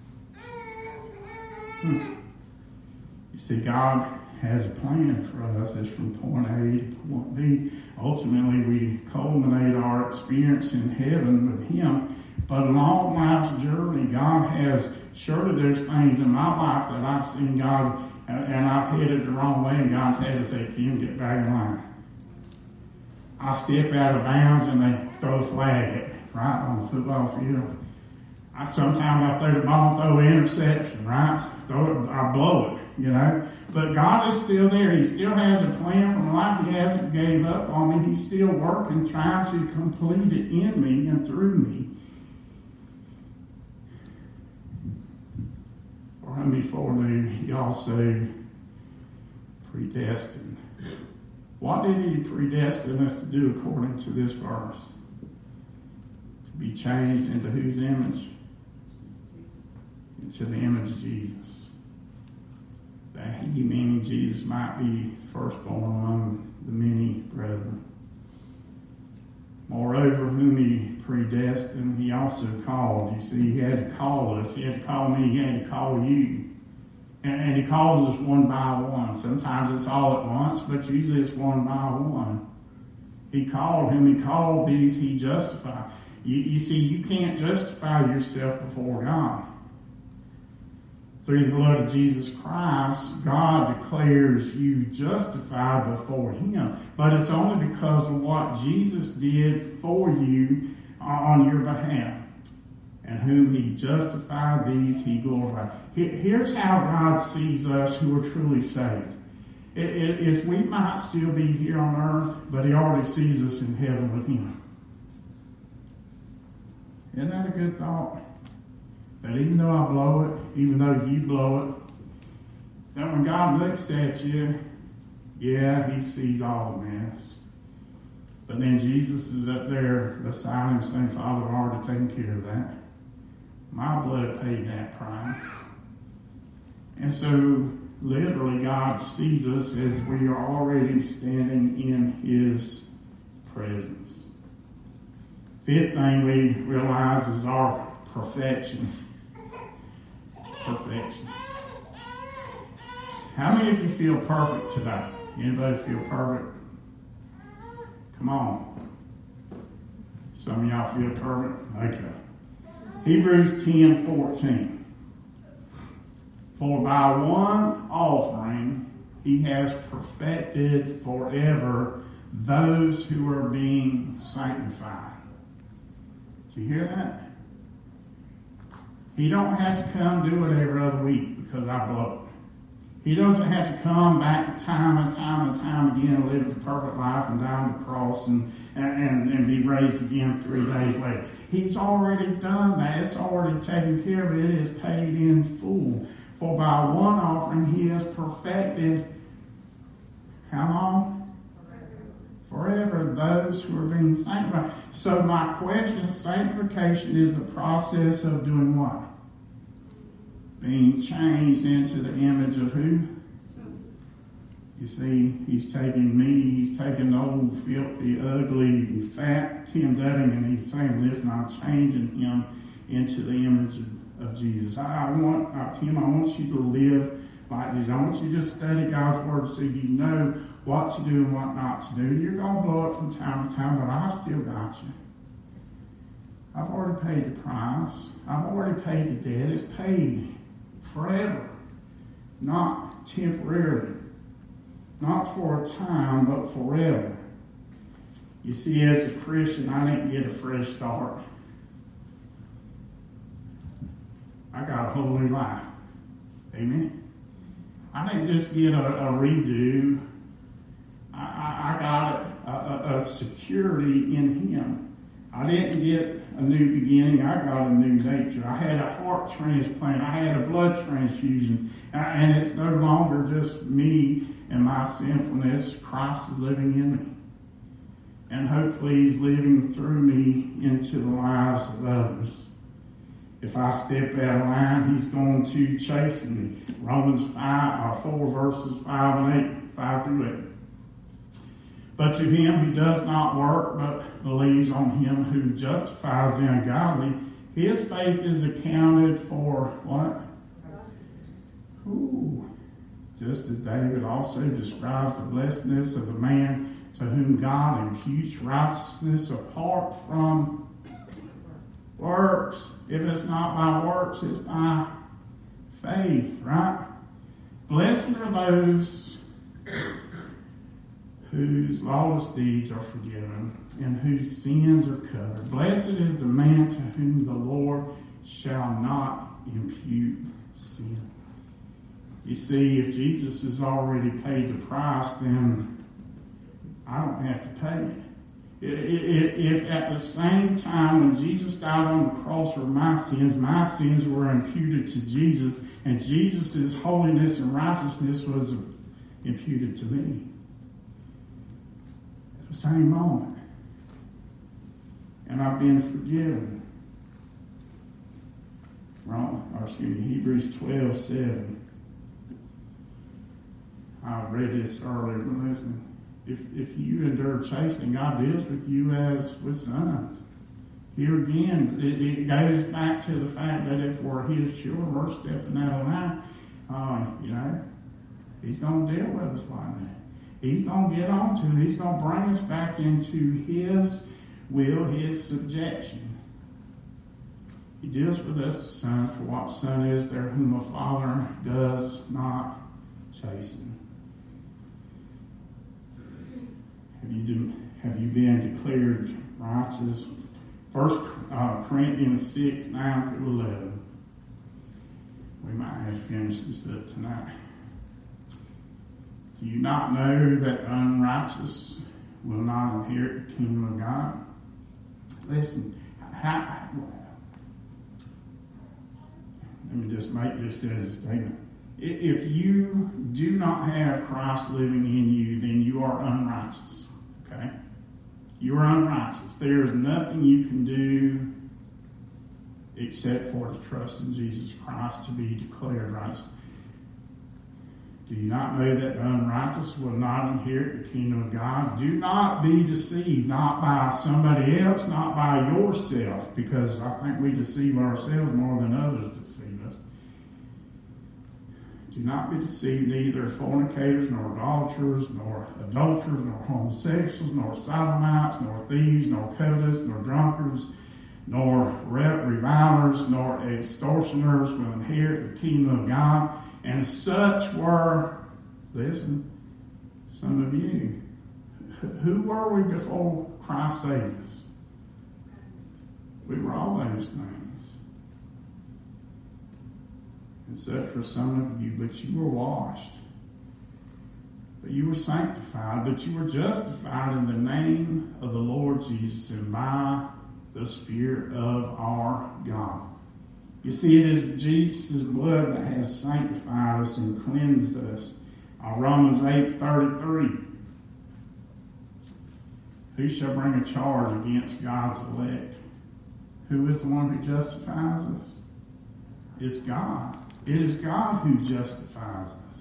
Hmm. You see, God has a plan for us. It's from point A to point B. Ultimately, we culminate our experience in heaven with Him. But along life's journey, God has... Surely there's things in my life that I've seen God, and I've headed the wrong way, and God's had to say to Him, get back in line. I step out of bounds, and they throw a flag at me, right, on the football field. I, sometimes I throw the ball, throw an interception, right? Throw it, I blow it, you know. But God is still there. He still has a plan for my life. He hasn't gave up on me. He's still working, trying to complete it in me and through me. And before knew, He also predestined. What did He predestine us to do according to this verse? To be changed into whose image? Into the image of Jesus. That He, meaning Jesus, might be firstborn among the many brethren. Moreover, whom He predestined, He also called. You see, He had to call us. He had to call me. He had to call you. And, and He calls us one by one. Sometimes it's all at once, but usually it's one by one. He called him. He called these. He justified. You, you see, you can't justify yourself before God. Through the blood of Jesus Christ, God declares you justified before Him. But it's only because of what Jesus did for you on your behalf. And whom He justified, these He glorified. Here's how God sees us who are truly saved. If we might still be here on earth, but He already sees us in heaven with Him. Isn't that a good thought? That even though I blow it, even though you blow it, that when God looks at you, yeah, He sees all the mess. But then Jesus is up there beside Him saying, Father, I've already taken care of that. My blood paid that price. And so, literally, God sees us as we are already standing in His presence. Fifth thing we realize is our perfection. Perfection. How many of you feel perfect today? Anybody feel perfect? Come on. Some of y'all feel perfect? Okay. Hebrews ten fourteen. For by one offering He has perfected forever those who are being sanctified. Did you hear that? He don't have to come do it every other week because I blow it. He doesn't have to come back time and time and time again and live the perfect life and die on the cross and, and, and be raised again three days later. He's already done that. It's already taken care of. It is paid in full. For by one offering He has perfected, how long? Forever, those who are being sanctified. So my question, sanctification is the process of doing what? Being changed into the image of who? You see, He's taking me, He's taking the old, filthy, ugly, fat Tim Dudding, and He's saying, listen, I'm changing him into the image of, of Jesus. I, I want, uh, Tim, I want you to live like this. I want you to just study God's Word so you know what to do and what not to do. You're going to blow it from time to time, but I've still got you. I've already paid the price. I've already paid the debt. It's paid forever, not temporarily, not for a time, but forever. You see, as a Christian, I didn't get a fresh start. I got a whole new life. Amen. I didn't just get a, a redo. I, I, I got a, a, a security in Him. I didn't get a new beginning. I got a new nature. I had a heart transplant. I had a blood transfusion. And it's no longer just me and my sinfulness. Christ is living in me. And hopefully He's living through me into the lives of others. If I step out of line, He's going to chasten me. Romans five, or four verses five and eight, five through eight. But to him who does not work, but believes on Him who justifies the ungodly, his faith is accounted for what? Ooh. Just as David also describes the blessedness of the man to whom God imputes righteousness apart from works. If it's not by works, it's by faith, right? Blessed are those whose lawless deeds are forgiven and whose sins are covered. Blessed is the man to whom the Lord shall not impute sin. You see, if Jesus has already paid the price, then I don't have to pay it. If at the same time when Jesus died on the cross for my sins, my sins were imputed to Jesus, and Jesus' holiness and righteousness was imputed to me. At the same moment. And I've been forgiven. Wrong, or excuse me, Hebrews twelve seven. I read this earlier, but listen. If if you endure chastening, God deals with you as with sons. Here again, it, it goes back to the fact that if we're His children, we're stepping out of line. Uh, you know, He's going to deal with us like that. He's going to get on to it. He's going to bring us back into His will, His subjection. He deals with us, the Son, for what son is there whom a father does not chasten? Have you, do, have you been declared righteous? First uh, Corinthians six, nine through eleven. We might have to finish this up tonight. Do you not know that unrighteous will not inherit the kingdom of God? Listen, how, let me just make this as a statement. If you do not have Christ living in you, then you are unrighteous. Okay? You are unrighteous. There is nothing you can do except for to trust in Jesus Christ to be declared righteous. Do you not know that the unrighteous will not inherit the kingdom of God? Do not be deceived, not by somebody else, not by yourself, because I think we deceive ourselves more than others deceive us. Do not be deceived, neither fornicators, nor idolaters, nor adulterers, nor homosexuals, nor sodomites, nor thieves, nor covetous, nor drunkards, nor revilers, nor extortioners will inherit the kingdom of God. And such were, listen, some of you. Who were we before Christ saved us? We were all those things. And such were some of you, but you were washed. But you were sanctified, but you were justified in the name of the Lord Jesus and by the Spirit of our God. You see, it is Jesus' blood that has sanctified us and cleansed us. Uh, Romans eight thirty-three. Who shall bring a charge against God's elect? Who is the one who justifies us? It's God. It is God who justifies us.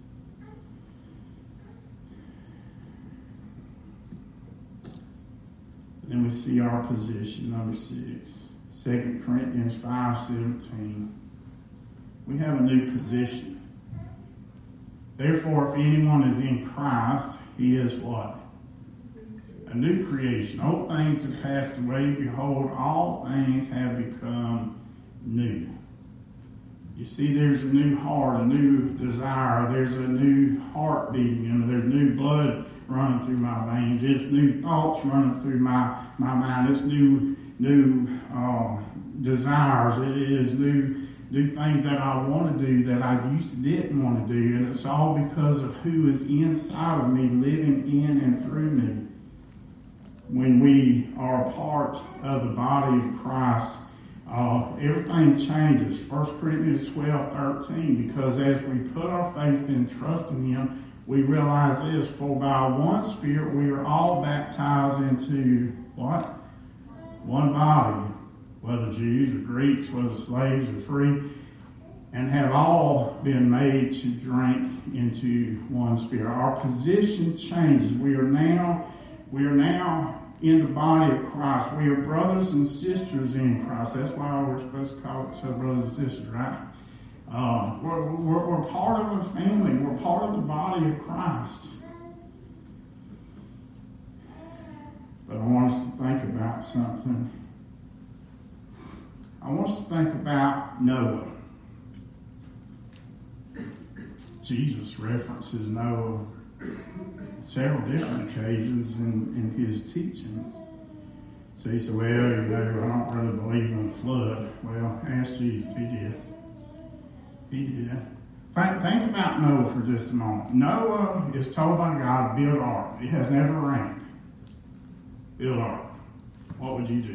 Then we see our position, number six. Second Corinthians five seventeen. We have a new position. Therefore, if anyone is in Christ, he is what? A new creation. Old things have passed away. Behold, all things have become new. You see, there's a new heart, a new desire. There's a new heart beating in me. There's new blood running through my veins. It's new thoughts running through my, my mind. It's new new uh, desires. It is new new things that I want to do that I used to didn't want to do. And it's all because of who is inside of me, living in and through me. When we are a part of the body of Christ, uh, everything changes. First Corinthians twelve thirteen, because as we put our faith and trust in Him, we realize this, for by one Spirit we are all baptized into what? One body, whether Jews or Greeks, whether slaves or free, and have all been made to drink into one Spirit. Our position changes. We are now, we are now in the body of Christ. We are brothers and sisters in Christ. That's why we're supposed to call it so, brothers and sisters, right? Uh, we're, we're, we're part of a family. We're part of the body of Christ. But I want us to think about something. I want us to think about Noah. Jesus references Noah several different occasions in, in his teachings. So he said, well, you know, I don't really believe in the flood. Well, ask Jesus. He did. He did. Think, think about Noah for just a moment. Noah is told by God to build an ark. It has never rained. Build an ark. What would you do?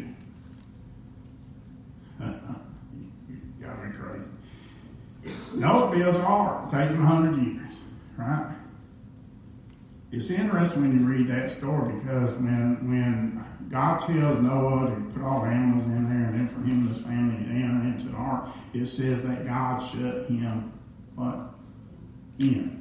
You got me crazy. Noah builds an ark. It takes him a hundred years, right? It's interesting when you read that story, because when when God tells Noah to put all the animals in there and then for him and his family to enter into the ark, it says that God shut him what? In.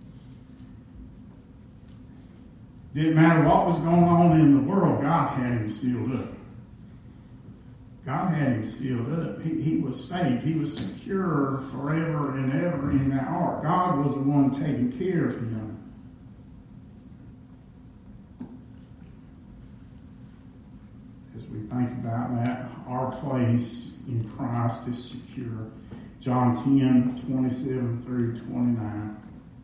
Didn't matter what was going on in the world, God had him sealed up. God had him sealed up. He, he was saved. He was secure forever and ever in that ark. God was the one taking care of him. think about that. Our place in Christ is secure. John ten, twenty-seven through twenty-nine.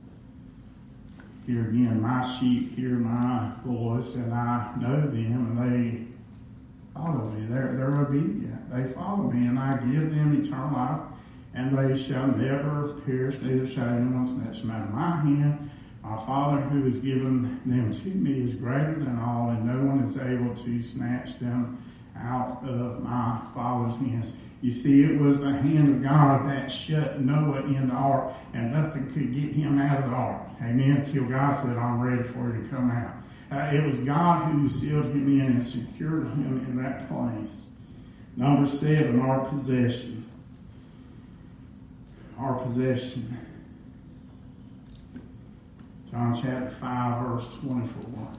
Here again, my sheep hear my voice, and I know them, and they follow me. They're, they're obedient. They follow me, and I give them eternal life, and they shall never perish, neither shall anyone snatch them out of my hand. My Father who has given them to me is greater than all, and no one is able to snatch them out of my Father's hands. You see, it was the hand of God that shut Noah in the ark, and nothing could get him out of the ark. Amen. Till God said, I'm ready for you to come out. Uh, it was God who sealed him in and secured him in that place. Number seven, our possession. Our possession. John chapter five, verse twenty-four.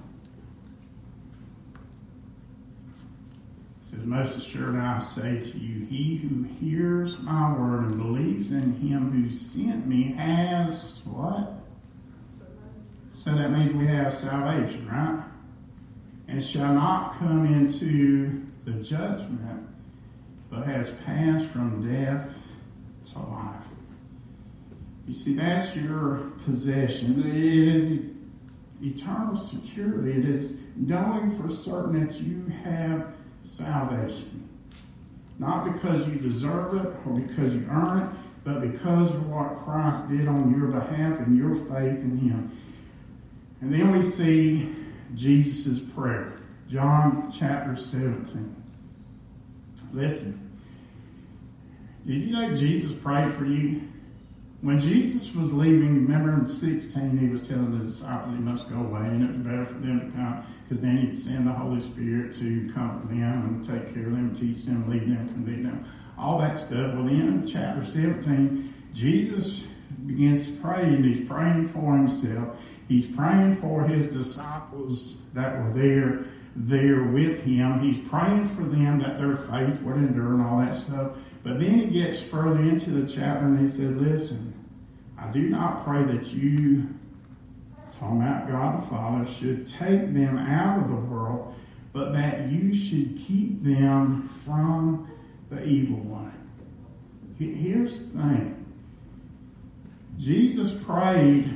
It says, most assuredly I say to you, he who hears my word and believes in him who sent me has what? So that means we have salvation, right? And shall not come into the judgment, but has passed from death to life. You see, that's your possession. It is eternal security. It is knowing for certain that you have salvation. Not because you deserve it or because you earn it, but because of what Christ did on your behalf and your faith in him. And then we see Jesus' prayer. John chapter seventeen. Listen. Did you know Jesus prayed for you? When Jesus was leaving, remember in sixteen, he was telling the disciples he must go away, and it was better for them to come, because then he'd send the Holy Spirit to comfort them and take care of them, teach them, lead them, convict them, all that stuff. Well, then in chapter seventeen, Jesus begins to pray, and he's praying for himself. He's praying for his disciples that were there, there with him. He's praying for them that their faith would endure and all that stuff. But then he gets further into the chapter and he said, listen, I do not pray that you, talking about God the Father, should take them out of the world, but that you should keep them from the evil one. Here's the thing. Jesus prayed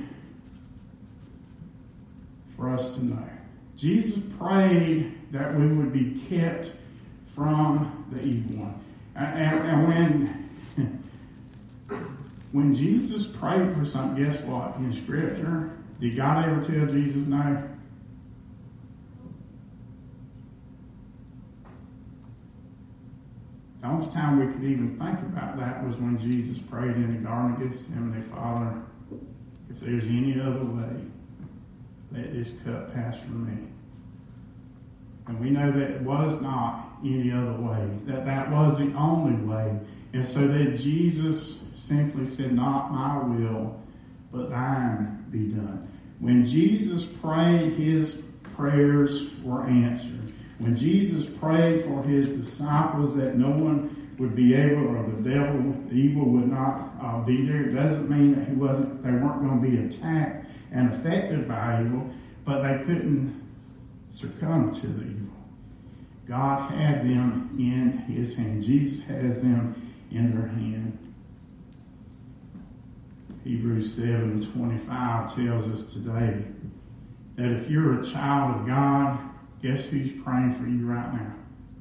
for us to know. Jesus prayed that we would be kept from the evil one. And, and when, when Jesus prayed for something, guess what? In Scripture, did God ever tell Jesus no? The only time we could even think about that was when Jesus prayed in the Garden of Gethsemane, Father, if there's any other way, let this cup pass from me. And we know that it was not any other way, that that was the only way. And so that Jesus simply said, not my will, but thine be done. When Jesus prayed, his prayers were answered. When Jesus prayed for his disciples that no one would be able, or the devil, the evil would not uh, be there, it doesn't mean that he wasn't, they weren't going to be attacked and affected by evil, but they couldn't succumb to the evil. God had them in his hand. Jesus has them in their hand. Hebrews seven twenty-five tells us today that if you're a child of God, guess who's praying for you right now?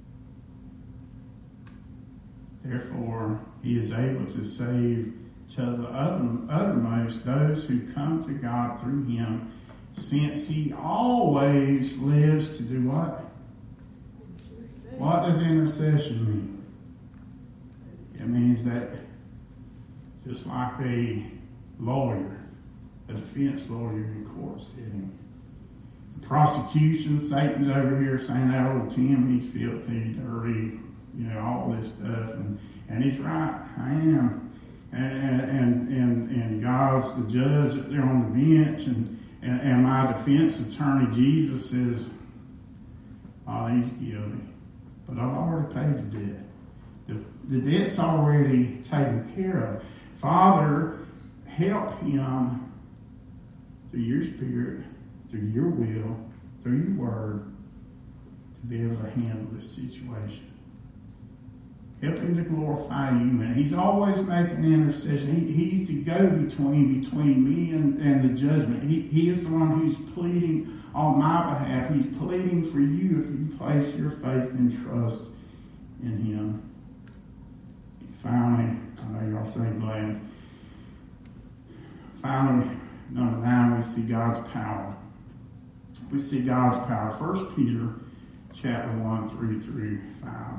Therefore, he is able to save to the uttermost those who come to God through him, since he always lives to do what? What does intercession mean? It means that just like a lawyer, a defense lawyer in court sitting, the prosecution, Satan's over here saying that old Tim, he's filthy, dirty, you know, all this stuff, and, and he's right, I am. And, and, and, and God's the judge up there on the bench, and, and, and my defense attorney, Jesus, says, oh, he's guilty. But I've already paid the debt. The, the debt's already taken care of. Father, help him through your Spirit, through your will, through your word, to be able to handle this situation. Help him to glorify you, man. He's always making intercession. He, he's the go-between between me and, and the judgment. He, he is the one who's pleading on my behalf. He's pleading for you if you place your faith and trust in him. And finally, I know y'all say glad. Finally, number nine, we see God's power. We see God's power. First Peter chapter one, three through five.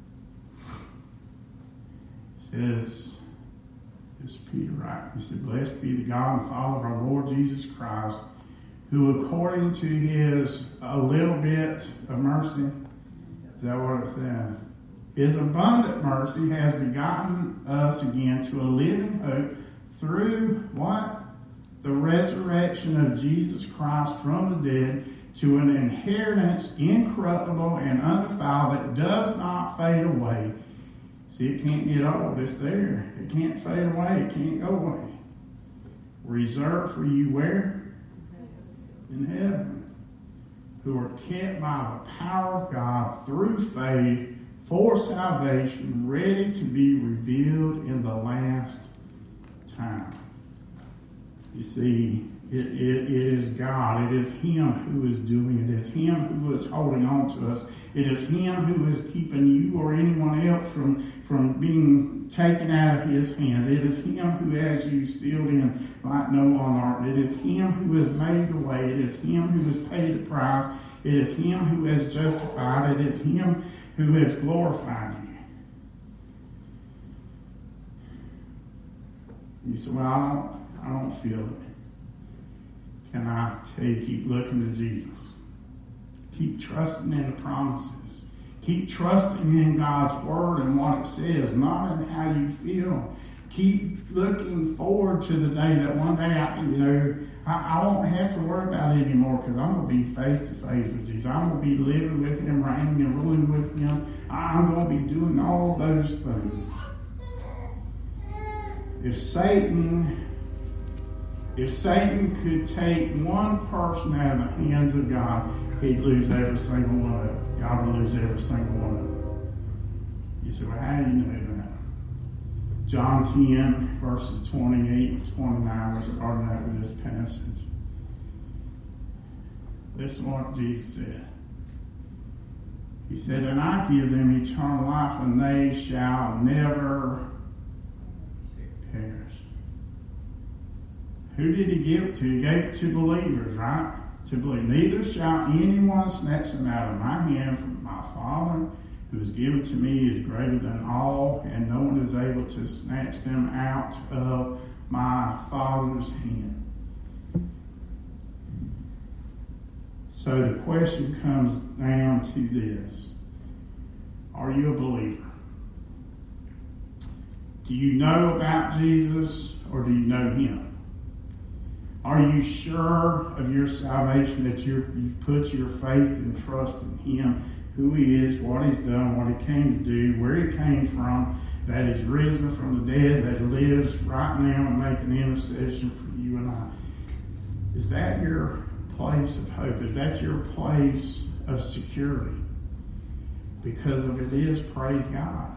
Says, this is Peter, right? He said, "Blessed be the God and Father of our Lord Jesus Christ, who according to his a little bit of mercy," is that what it says? "His abundant mercy has begotten us again to a living hope through what? The resurrection of Jesus Christ from the dead, to an inheritance incorruptible and undefiled that does not fade away." See, it can't get old. It's there. It can't fade away. It can't go away. "Reserved for you where? In heaven. Who are kept by the power of God through faith for salvation, ready to be revealed in the last time." You see, it, it, it is God. It is him who is doing it. It is him who is holding on to us. It is him who is keeping you or anyone else from, from being taken out of his hands. It is him who has you sealed in like no on art. It is him who has made the way. It is him who has paid the price. It is him who has justified. It is him who has glorified you. You say, "Well, I don't, I don't feel it." Can I tell you, keep looking to Jesus. Keep trusting in the promises. Keep trusting in God's word and what it says, not in how you feel. Keep looking forward to the day that one day, I, you know, I, I won't have to worry about it anymore because I'm going to be face to face with Jesus. I'm going to be living with him, reigning and ruling with him. I'm going to be doing all those things. If Satan... If Satan could take one person out of the hands of God, he'd lose every single one of them. God would lose every single one of them. You say, "Well, how do you know that?" John ten, verses twenty-eight and twenty-nine, we're starting out with this passage. Listen to what Jesus said. He said, "And I give them eternal life, and they shall never perish." Who did he give it to? He gave it to believers, right? To believe. "Neither shall anyone snatch them out of my hand, from my Father who has given to me is greater than all, and no one is able to snatch them out of my Father's hand." So the question comes down to this. Are you a believer? Do you know about Jesus, or do you know him? Are you sure of your salvation, that you're, you've put your faith and trust in him, who he is, what he's done, what he came to do, where he came from, that he's risen from the dead, that he lives right now and making intercession for you and I? Is that your place of hope? Is that your place of security? Because if it is, praise God.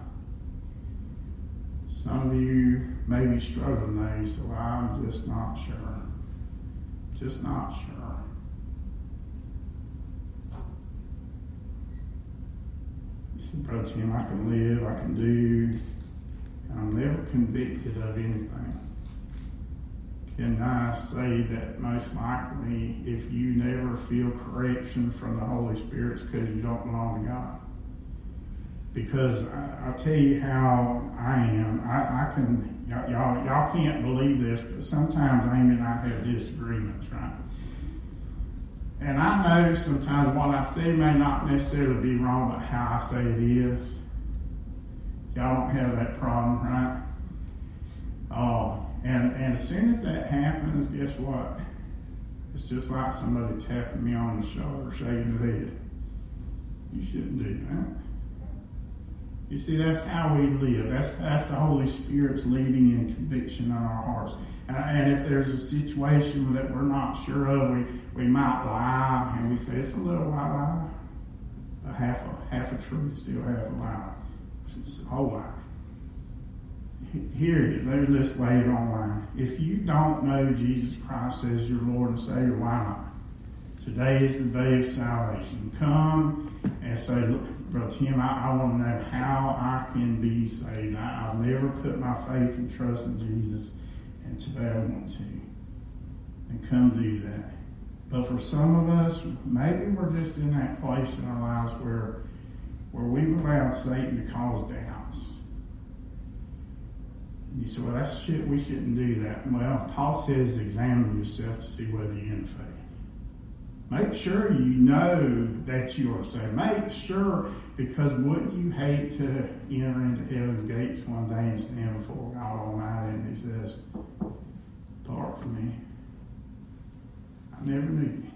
Some of you may be struggling now. You say, "Well, I'm just not sure." Just not sure. You say, "Brother Tim, I can live, I can do, and I'm never convicted of anything." Can I say that most likely if you never feel correction from the Holy Spirit, it's because you don't belong to God? Because I, I'll tell you how I am. I, I can, y'all, y'all, y'all can't believe this, but sometimes Amy and I have disagreements, right? And I know sometimes what I say may not necessarily be wrong, but how I say it is. Y'all don't have that problem, right? Oh, and, and as soon as that happens, guess what? It's just like somebody tapping me on the shoulder, shaking the head. You shouldn't do that. You see, that's how we live. That's that's the Holy Spirit's leading and conviction in our hearts. And, and if there's a situation that we're not sure of, we, we might lie, and we say, "It's a little white lie." a half a half a truth, still half a lie. It's a whole lie. Here it is. Let me just lay it online. If you don't know Jesus Christ as your Lord and Savior, why not? Today is the day of salvation. Come and say, look, Brother Tim, I, I want to know how I can be saved. I, I've never put my faith and trust in Jesus, and today I want to. And come do that. But for some of us, maybe we're just in that place in our lives where, where we've allowed Satan to cause doubts. And you say, well, that's shit, we shouldn't do that. Well, Paul says, examine yourself to see whether you're in faith. Make sure you know that you are saved. Make sure, because wouldn't you hate to enter into heaven's gates one day and stand before God Almighty and He says, depart from me, I never knew you.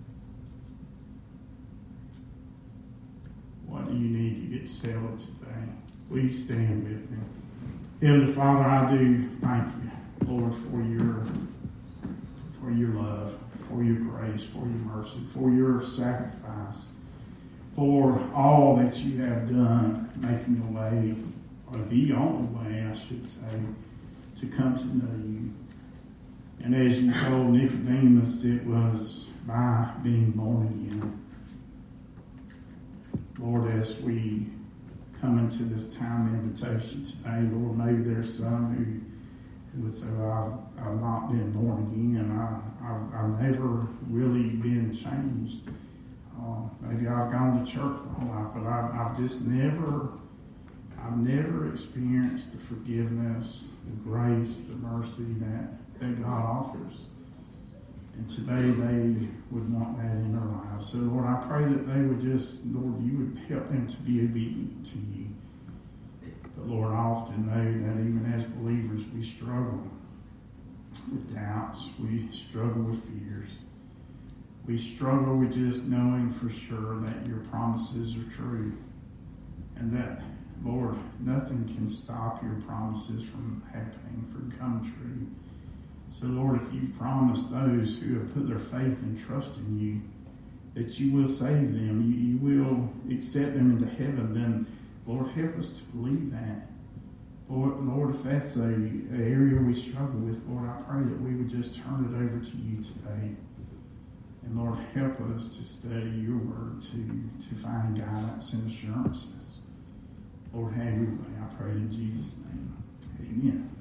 What do you need to get settled today? Please stand with me. Heavenly Father, I do thank you, Lord, for your for your love, for your grace, for your mercy, for your sacrifice, for all that you have done, making a way, or the only way, I should say, to come to know you. And as you told Nicodemus, it was by being born again. Lord, as we come into this time of invitation today, Lord, maybe there's some who who would say, well, I've, I've not been born again. I, I've, I've never really been changed. Uh, maybe I've gone to church my whole life, but I've, I've just never, I've never experienced the forgiveness, the grace, the mercy that, that God offers. And today they would want that in their lives. So Lord, I pray that they would just, Lord, you would help them to be obedient to you. But Lord, I often know that even as believers, we struggle with doubts. We struggle with fears. We struggle with just knowing for sure that your promises are true. And that, Lord, nothing can stop your promises from happening, from coming true. So Lord, if you've promised those who have put their faith and trust in you, that you will save them, you, you will accept them into heaven, then Lord, help us to believe that. Lord, Lord, if that's a, a area we struggle with, Lord, I pray that we would just turn it over to you today. And Lord, help us to study your word, to, to find guidance and assurances. Lord, have your way. I pray in Jesus' name. Amen.